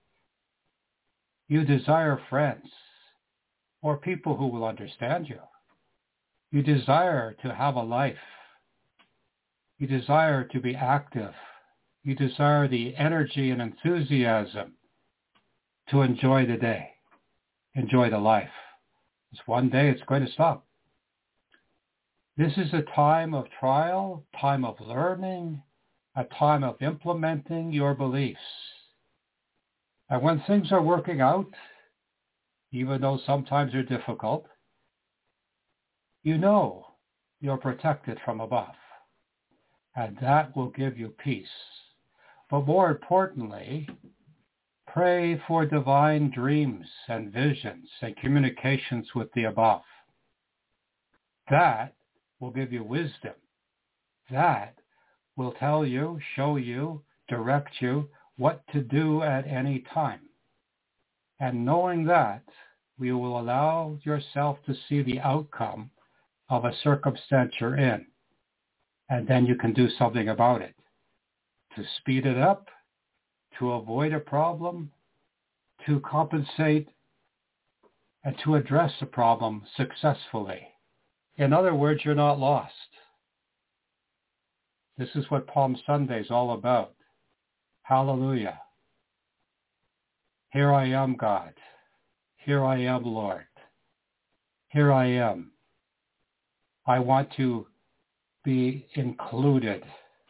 Speaker 1: You desire friends or people who will understand you. You desire to have a life. You desire to be active. You desire the energy and enthusiasm to enjoy the day, enjoy the life. It's one day it's going to stop. This is a time of trial, time of learning, a time of implementing your beliefs. And when things are working out, even though sometimes they're difficult, you know you're protected from above. And that will give you peace. But more importantly, pray for divine dreams and visions and communications with the above. That will give you wisdom. That will tell you, show you, direct you what to do at any time. And knowing that, you will allow yourself to see the outcome of a circumstance you're in. And then you can do something about it. To speed it up, to avoid a problem, to compensate, and to address the problem successfully. In other words, you're not lost. This is what Palm Sunday is all about. Hallelujah. Here I am, God. Here I am, Lord. Here I am. I want to be included.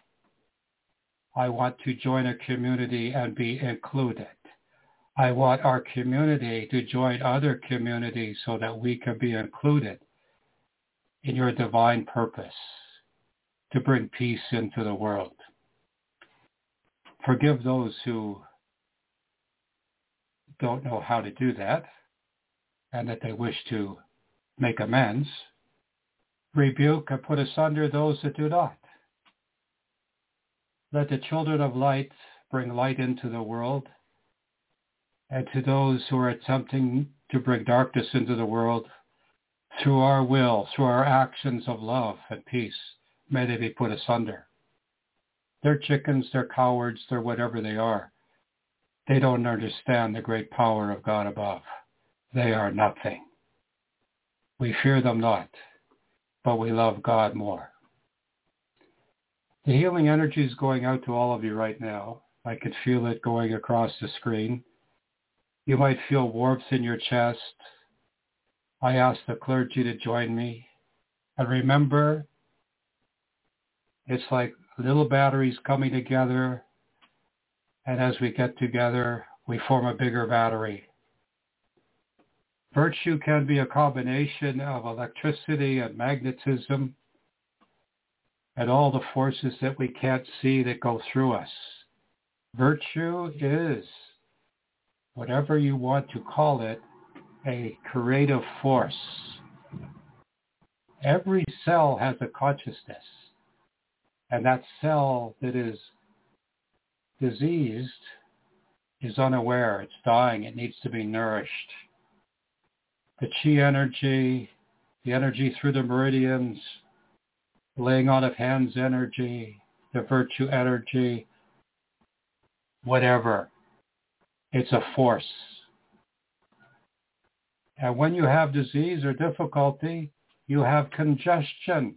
Speaker 1: I want to join a community and be included. I want our community to join other communities so that we can be included in your divine purpose to bring peace into the world. Forgive those who don't know how to do that and that they wish to make amends. Rebuke and put asunder those that do not. Let the children of light bring light into the world, and to those who are attempting to bring darkness into the world, through our will, through our actions of love and peace, may they be put asunder. They're chickens, they're cowards, they're whatever they are. They don't understand the great power of God above. They are nothing. We fear them not, but we love God more. The healing energy is going out to all of you right now. I could feel it going across the screen. You might feel warmth in your chest. I ask the clergy to join me. And remember, it's like little batteries coming together. And as we get together, we form a bigger battery. Virtue can be a combination of electricity and magnetism and all the forces that we can't see that go through us. Virtue is, whatever you want to call it, a creative force. Every cell has a consciousness, and that cell that is diseased is unaware. It's dying. It needs to be nourished. The chi energy, the energy through the meridians, laying on of hands energy, the virtue energy, whatever. It's a force. And when you have disease or difficulty, you have congestion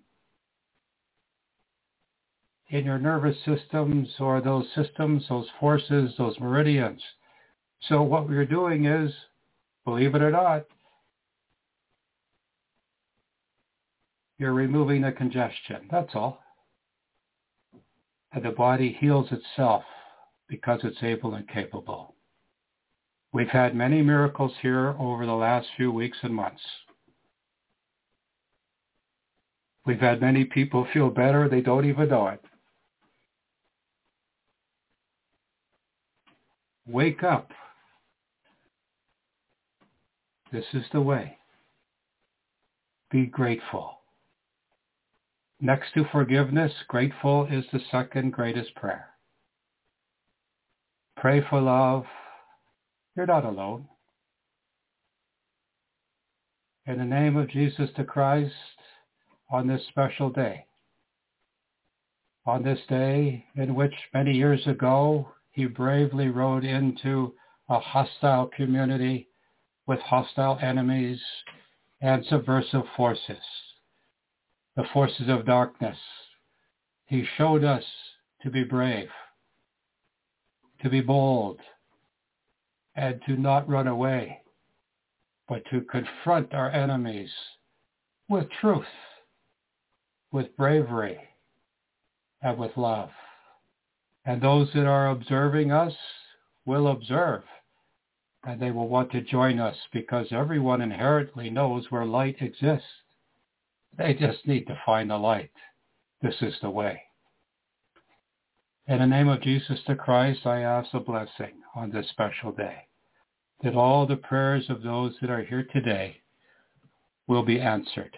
Speaker 1: in your nervous systems or those systems, those forces, those meridians. So what we're doing is, believe it or not, you're removing the congestion. That's all. And the body heals itself because it's able and capable. We've had many miracles here over the last few weeks and months. We've had many people feel better. They don't even know it. Wake up. This is the way. Be grateful. Next to forgiveness, grateful is the second greatest prayer. Pray for love. You're not alone. In the name of Jesus the Christ, on this special day, on this day in which many years ago he bravely rode into a hostile community with hostile enemies and subversive forces, the forces of darkness. He showed us to be brave, to be bold, and to not run away, but to confront our enemies with truth, with bravery, and with love. And those that are observing us will observe, and they will want to join us because everyone inherently knows where light exists. They just need to find the light. This is the way. In the name of Jesus the Christ, I ask a blessing on this special day, that all the prayers of those that are here today will be answered,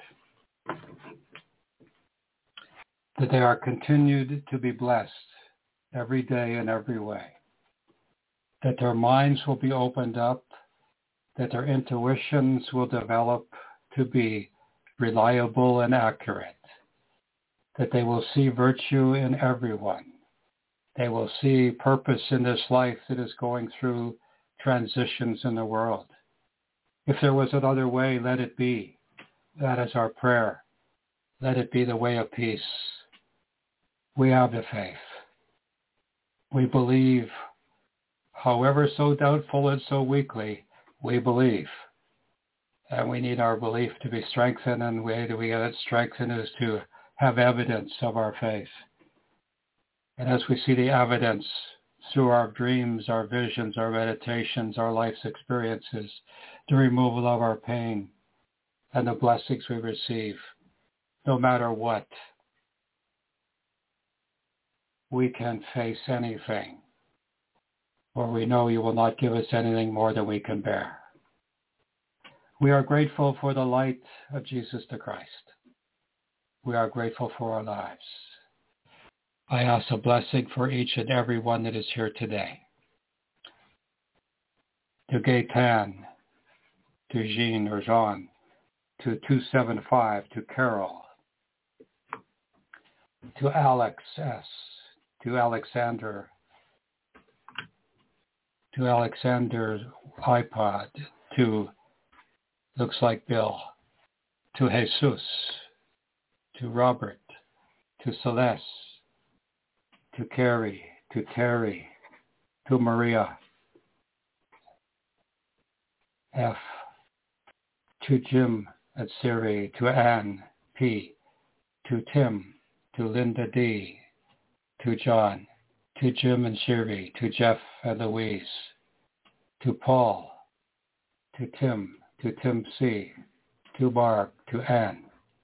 Speaker 1: that they are continued to be blessed every day in every way, that their minds will be opened up that their intuitions will develop to be reliable and accurate, that they will see virtue in everyone. They will see purpose in this life that is going through transitions in the world. If there was another way, let it be. That is our prayer. Let it be the way of peace. We have the faith. We believe, however so doubtful and so weakly, we believe. And we need our belief to be strengthened, and the way that we get it strengthened is to have evidence of our faith. And as we see the evidence through our dreams, our visions, our meditations, our life's experiences, the removal of our pain, and the blessings we receive, no matter what, we can face anything, for we know you will not give us anything more than we can bear. We are grateful for the light of Jesus the Christ. We are grateful for our lives. I ask a blessing for each and every one that is here today. To Gaetan, to Jean or Jean, to two seven five, to Carol, to Alex S., to Alexander, to Alexander's iPod, to looks like Bill, to Jesus, to Robert, to Celeste, to Carrie, to Terry, to Maria, F, to Jim at Siri, to Ann P, to Tim, to Linda D, to John, to Jim and Siri, to Jeff and Louise, to Paul, to Tim, to Tim C, to Mark, to Ann.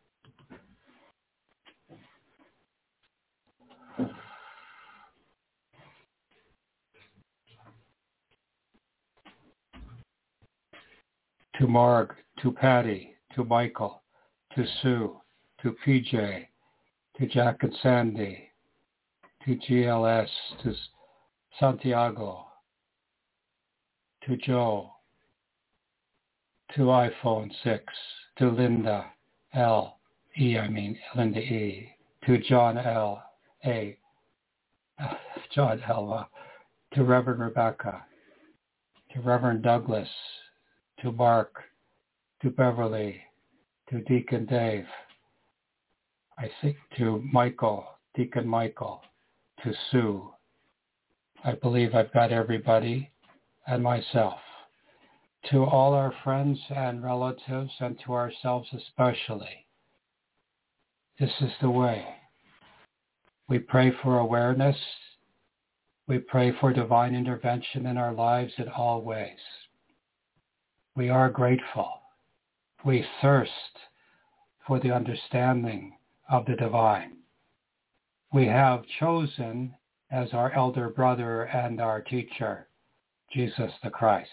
Speaker 1: To Mark, to Patty, to Michael, to Sue, to P J, to Jack and Sandy, to G L S, to Santiago, to Joe, to iPhone six, to Linda L, E, I mean Linda E, to John L, A, John L, uh, to Reverend Rebecca, to Reverend Douglas, to Mark, to Beverly, to Deacon Dave, I think to Michael, Deacon Michael, to Sue. I believe I've got everybody and myself. To all our friends and relatives and to ourselves especially. This is the way. We pray for awareness. We pray for divine intervention in our lives in all ways. We are grateful. We thirst for the understanding of the divine. We have chosen as our elder brother and our teacher, Jesus the Christ.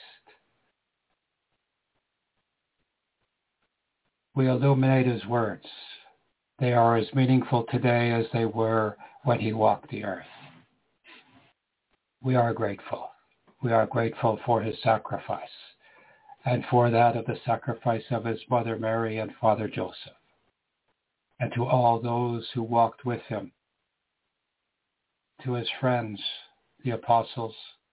Speaker 1: We illuminate his words. They are as meaningful today as they were when he walked the earth. We are grateful. We are grateful for his sacrifice and for that of the sacrifice of his mother Mary and Father Joseph, and to all those who walked with him, to his friends, the apostles,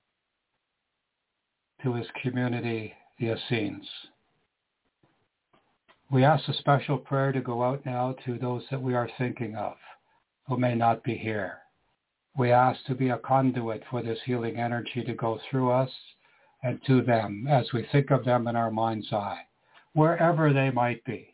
Speaker 1: to his community, the Essenes. We ask a special prayer to go out now to those that we are thinking of who may not be here. We ask to be a conduit for this healing energy to go through us and to them as we think of them in our mind's eye, wherever they might be,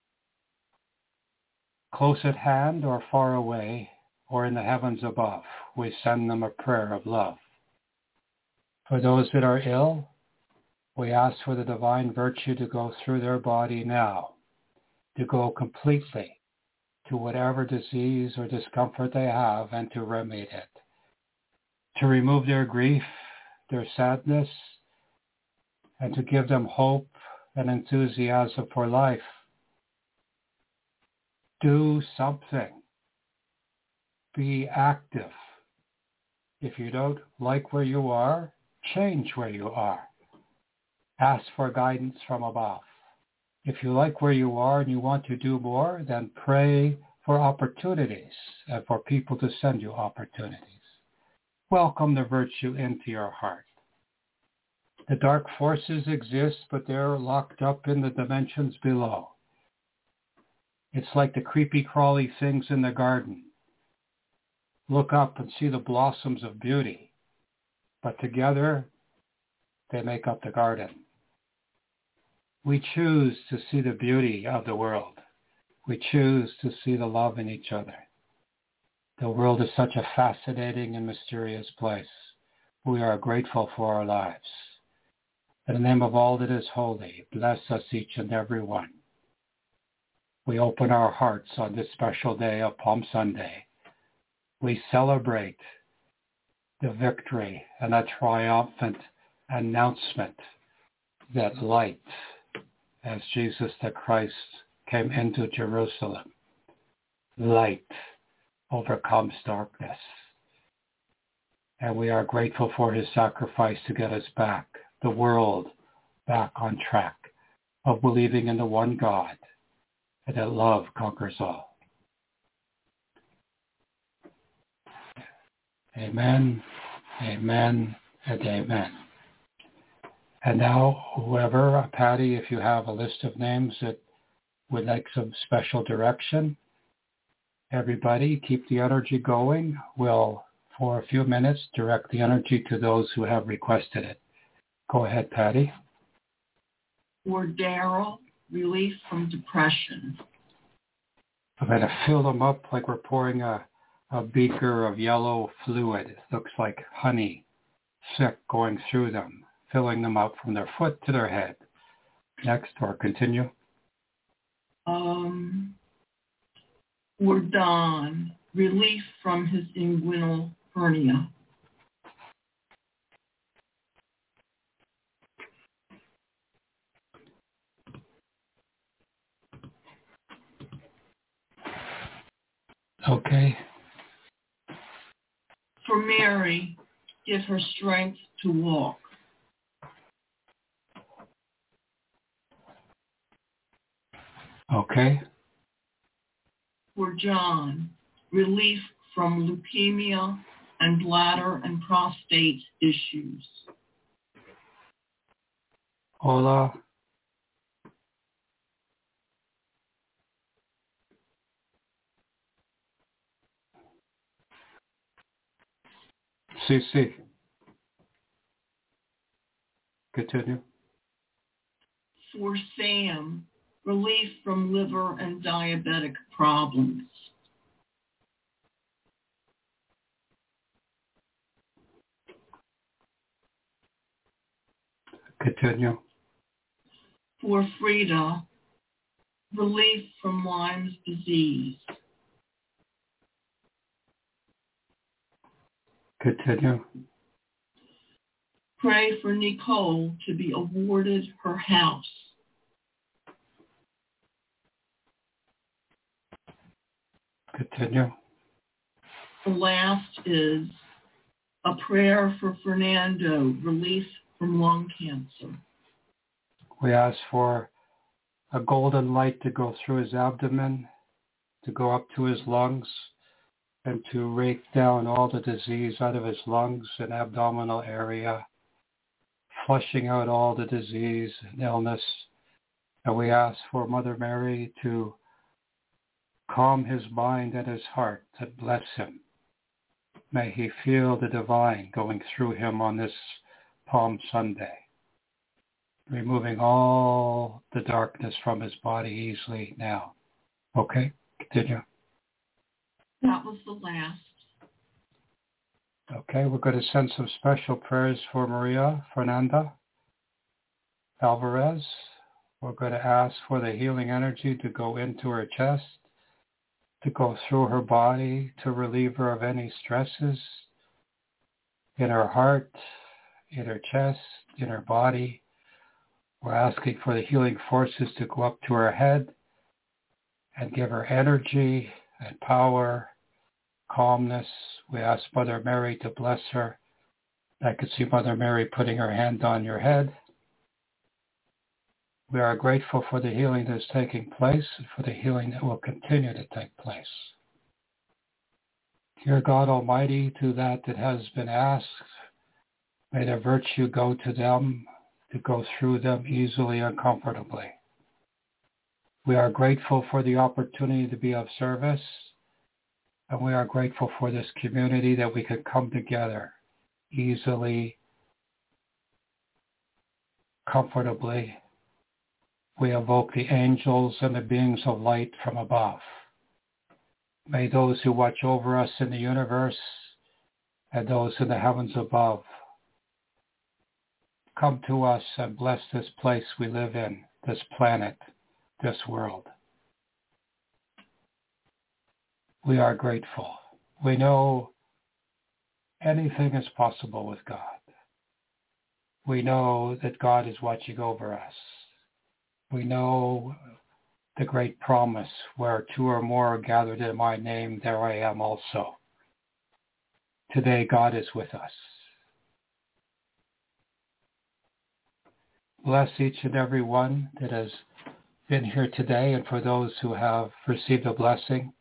Speaker 1: close at hand or far away or in the heavens above. We send them a prayer of love. For those that are ill, we ask for the divine virtue to go through their body now, to go completely to whatever disease or discomfort they have and to remedy it, to remove their grief, their sadness, and to give them hope and enthusiasm for life. Do something. Be active. If you don't like where you are, change where you are. Ask for guidance from above. If you like where you are and you want to do more, then pray for opportunities and for people to send you opportunities. Welcome the virtue into your heart. The dark forces exist, but they're locked up in the dimensions below. It's like the creepy crawly things in the garden. Look up and see the blossoms of beauty, but together they make up the garden. We choose to see the beauty of the world. We choose to see the love in each other. The world is such a fascinating and mysterious place. We are grateful for our lives. In the name of all that is holy, bless us each and every one. We open our hearts on this special day of Palm Sunday. We celebrate the victory and a triumphant announcement that light, as Jesus the Christ came into Jerusalem, light overcomes darkness. And we are grateful for his sacrifice to get us back, the world back on track of believing in the one God, and that love conquers all. Amen, amen, and amen. And now, whoever, Patty, if you have a list of names that would like some special direction, everybody keep the energy going. We'll, for a few minutes, direct the energy to those who have requested it. Go ahead, Patty.
Speaker 3: For Daryl, relief from depression.
Speaker 1: I'm going to fill them up like we're pouring a, a beaker of yellow fluid. It looks like honey, sick, going through them, filling them up from their foot to their head. Next, or continue.
Speaker 3: Um, for Don, relief from his inguinal hernia.
Speaker 1: Okay.
Speaker 3: For Mary, give her strength to walk.
Speaker 1: Okay.
Speaker 3: For John, relief from leukemia and bladder and prostate issues.
Speaker 1: Hola. Sí, sí. Continue.
Speaker 3: For Sam, relief from liver and diabetic problems.
Speaker 1: Continue.
Speaker 3: For Frida, relief from Lyme's disease.
Speaker 1: Continue.
Speaker 3: Pray for Nicole to be awarded her house.
Speaker 1: Continue.
Speaker 3: The last is a prayer for Fernando, relief from lung cancer.
Speaker 1: We ask for a golden light to go through his abdomen, to go up to his lungs, and to rake down all the disease out of his lungs and abdominal area, flushing out all the disease and illness. And we ask for Mother Mary to calm his mind and his heart, to bless him. May he feel the divine going through him on this Palm Sunday, removing all the darkness from his body easily now. Okay, continue.
Speaker 3: That was the last.
Speaker 1: Okay, we're going to send some special prayers for Maria Fernanda Alvarez. We're going to ask for the healing energy to go into her chest, to go through her body, to relieve her of any stresses in her heart, in her chest, in her body. We're asking for the healing forces to go up to her head and give her energy and power, calmness. We ask Mother Mary to bless her. I could see Mother Mary putting her hand on your head We are grateful for the healing that is taking place and for the healing that will continue to take place. Dear God Almighty, to that that has been asked, may the virtue go to them, to go through them easily and comfortably. We are grateful for the opportunity to be of service, and we are grateful for this community that we can come together easily, comfortably. We invoke the angels and the beings of light from above. May those who watch over us in the universe and those in the heavens above come to us and bless this place we live in, this planet, this world. We are grateful. We know anything is possible with God. We know that God is watching over us. We know the great promise, where two or more are gathered in my name, there I am also. Today, God is with us. Bless each and every one that has been here today, and for those who have received a blessing.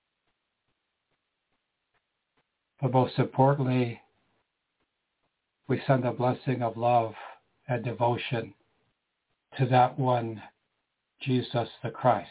Speaker 1: But most importantly, we send a blessing of love and devotion to that one, Jesus the Christ.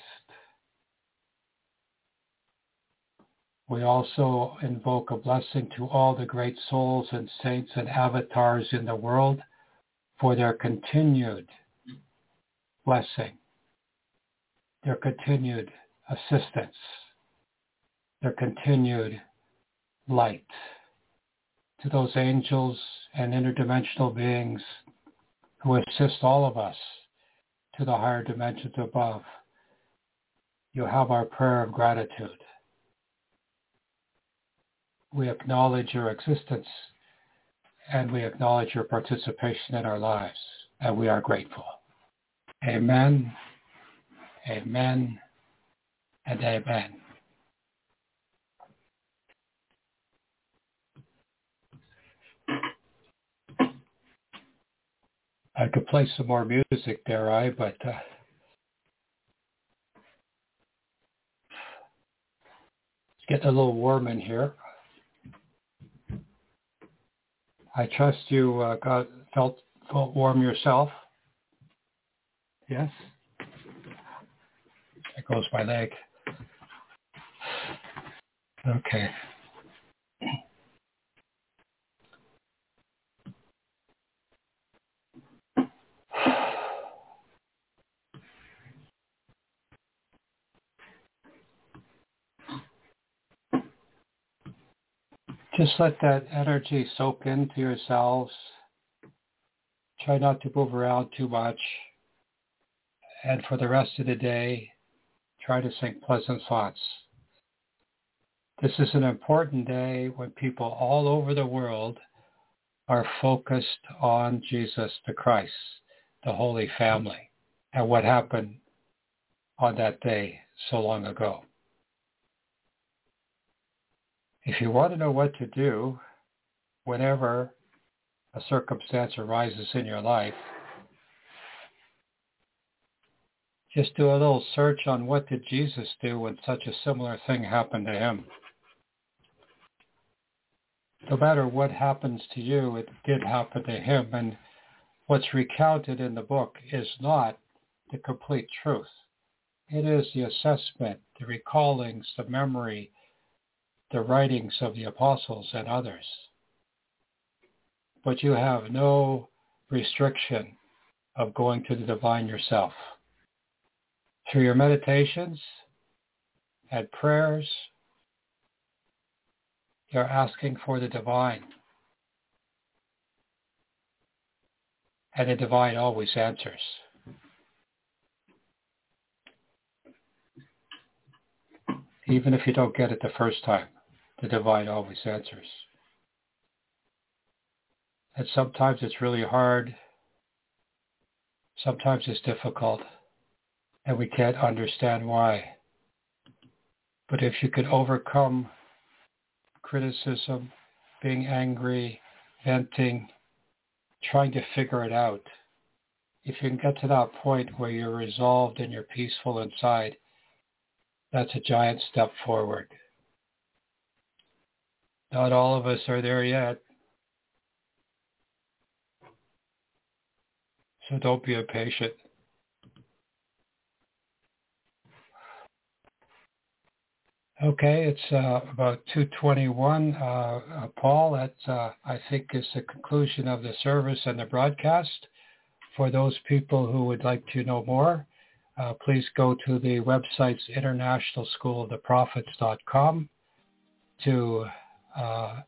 Speaker 1: We also invoke a blessing to all the great souls and saints and avatars in the world for their continued blessing, their continued assistance, their continued light. To those angels and interdimensional beings who assist all of us to the higher dimensions above, you have our prayer of gratitude. We acknowledge your existence and we acknowledge your participation in our lives, and we are grateful. Amen, amen, and amen. I could play some more music, dare I, but uh, it's getting a little warm in here. I trust you uh, got felt, felt warm yourself. Yes? There goes my leg. Okay. Just let that energy soak into yourselves. Try not to move around too much. And for the rest of the day, try to think pleasant thoughts. This is an important day when people all over the world are focused on Jesus the Christ, the Holy Family, and what happened on that day so long ago. If you want to know what to do whenever a circumstance arises in your life, just do a little search on what did Jesus do when such a similar thing happened to him. No matter what happens to you, it did happen to him, and what's recounted in the book is not the complete truth. It is the assessment, the recallings, the memory, the writings of the apostles and others. But you have no restriction of going to the divine yourself. Through your meditations and prayers, you're asking for the divine. And the divine always answers. Even if you don't get it the first time, the divine always answers. And sometimes it's really hard. Sometimes it's difficult. And we can't understand why. But if you could overcome criticism, being angry, venting, trying to figure it out, if you can get to that point where you're resolved and you're peaceful inside, that's a giant step forward. Not all of us are there yet. So don't be impatient. Okay, it's uh, about two twenty-one. Uh, uh, Paul, that uh, I think is the conclusion of the service and the broadcast. For those people who would like to know more, uh, please go to the websites international school of the prophets dot com, to uh,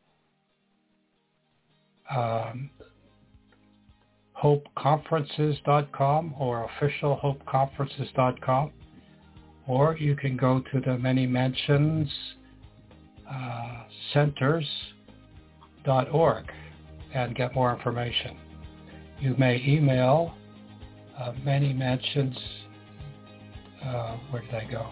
Speaker 1: um, hope conferences dot com or official hope conferences dot com. Or you can go to the Many Mansions uh, Centers dot org and get more information. You may email uh, Many Mansions, uh, where did I go?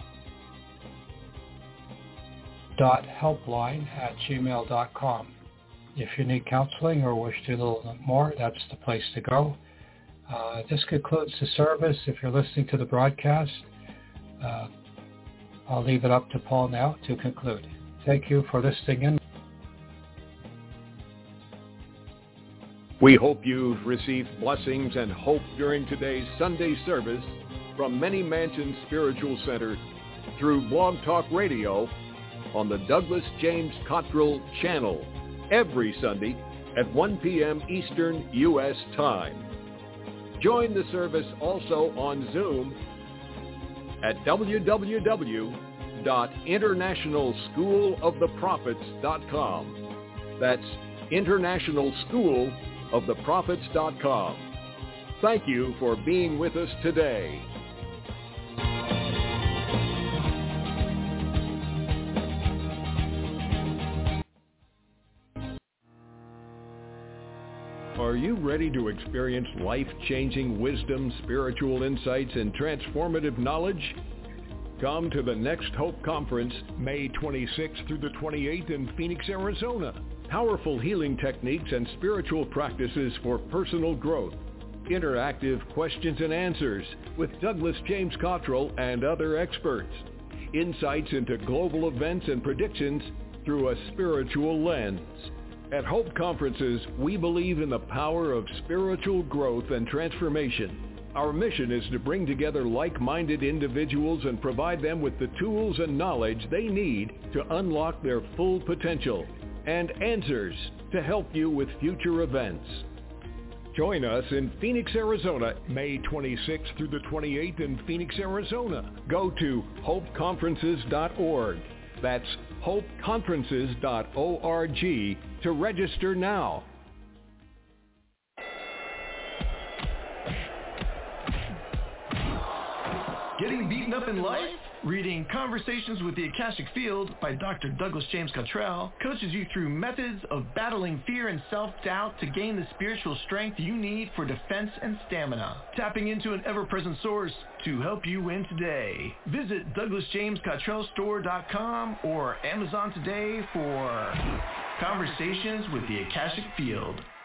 Speaker 1: Dot helpline at gmail dot com. If you need counseling or wish to do a little more, that's the place to go. Uh, this concludes the service. If you're listening to the broadcast, Uh, I'll leave it up to Paul now to conclude. Thank you for listening in.
Speaker 4: We hope you've received blessings and hope during today's Sunday service from Many Mansions Spiritual Center through Blog Talk Radio on the Douglas James Cottrell channel every Sunday at one p.m. Eastern U S time. Join the service also on Zoom at w w w dot international school of the prophets dot com. That's international school of the prophets dot com. Thank you for being with us today. Are you ready to experience life-changing wisdom, spiritual insights, and transformative knowledge? Come to the Next Hope Conference, May twenty-sixth through the twenty-eighth in Phoenix, Arizona. Powerful healing techniques and spiritual practices for personal growth. Interactive questions and answers with Douglas James Cottrell and other experts. Insights into global events and predictions through a spiritual lens. At Hope Conferences, we believe in the power of spiritual growth and transformation. Our mission is to bring together like-minded individuals and provide them with the tools and knowledge they need to unlock their full potential and answers to help you with future events. Join us in Phoenix, Arizona, May twenty-sixth through the twenty-eighth in Phoenix, Arizona. Go to hope conferences dot org. That's hope conferences dot org to register now.
Speaker 11: Getting beaten up in life? Reading Conversations with the Akashic Field by Doctor Douglas James Cottrell coaches you through methods of battling fear and self-doubt to gain the spiritual strength you need for defense and stamina. Tapping into an ever-present source to help you win today. Visit douglas james cottrell store dot com or Amazon today for Conversations with the Akashic Field.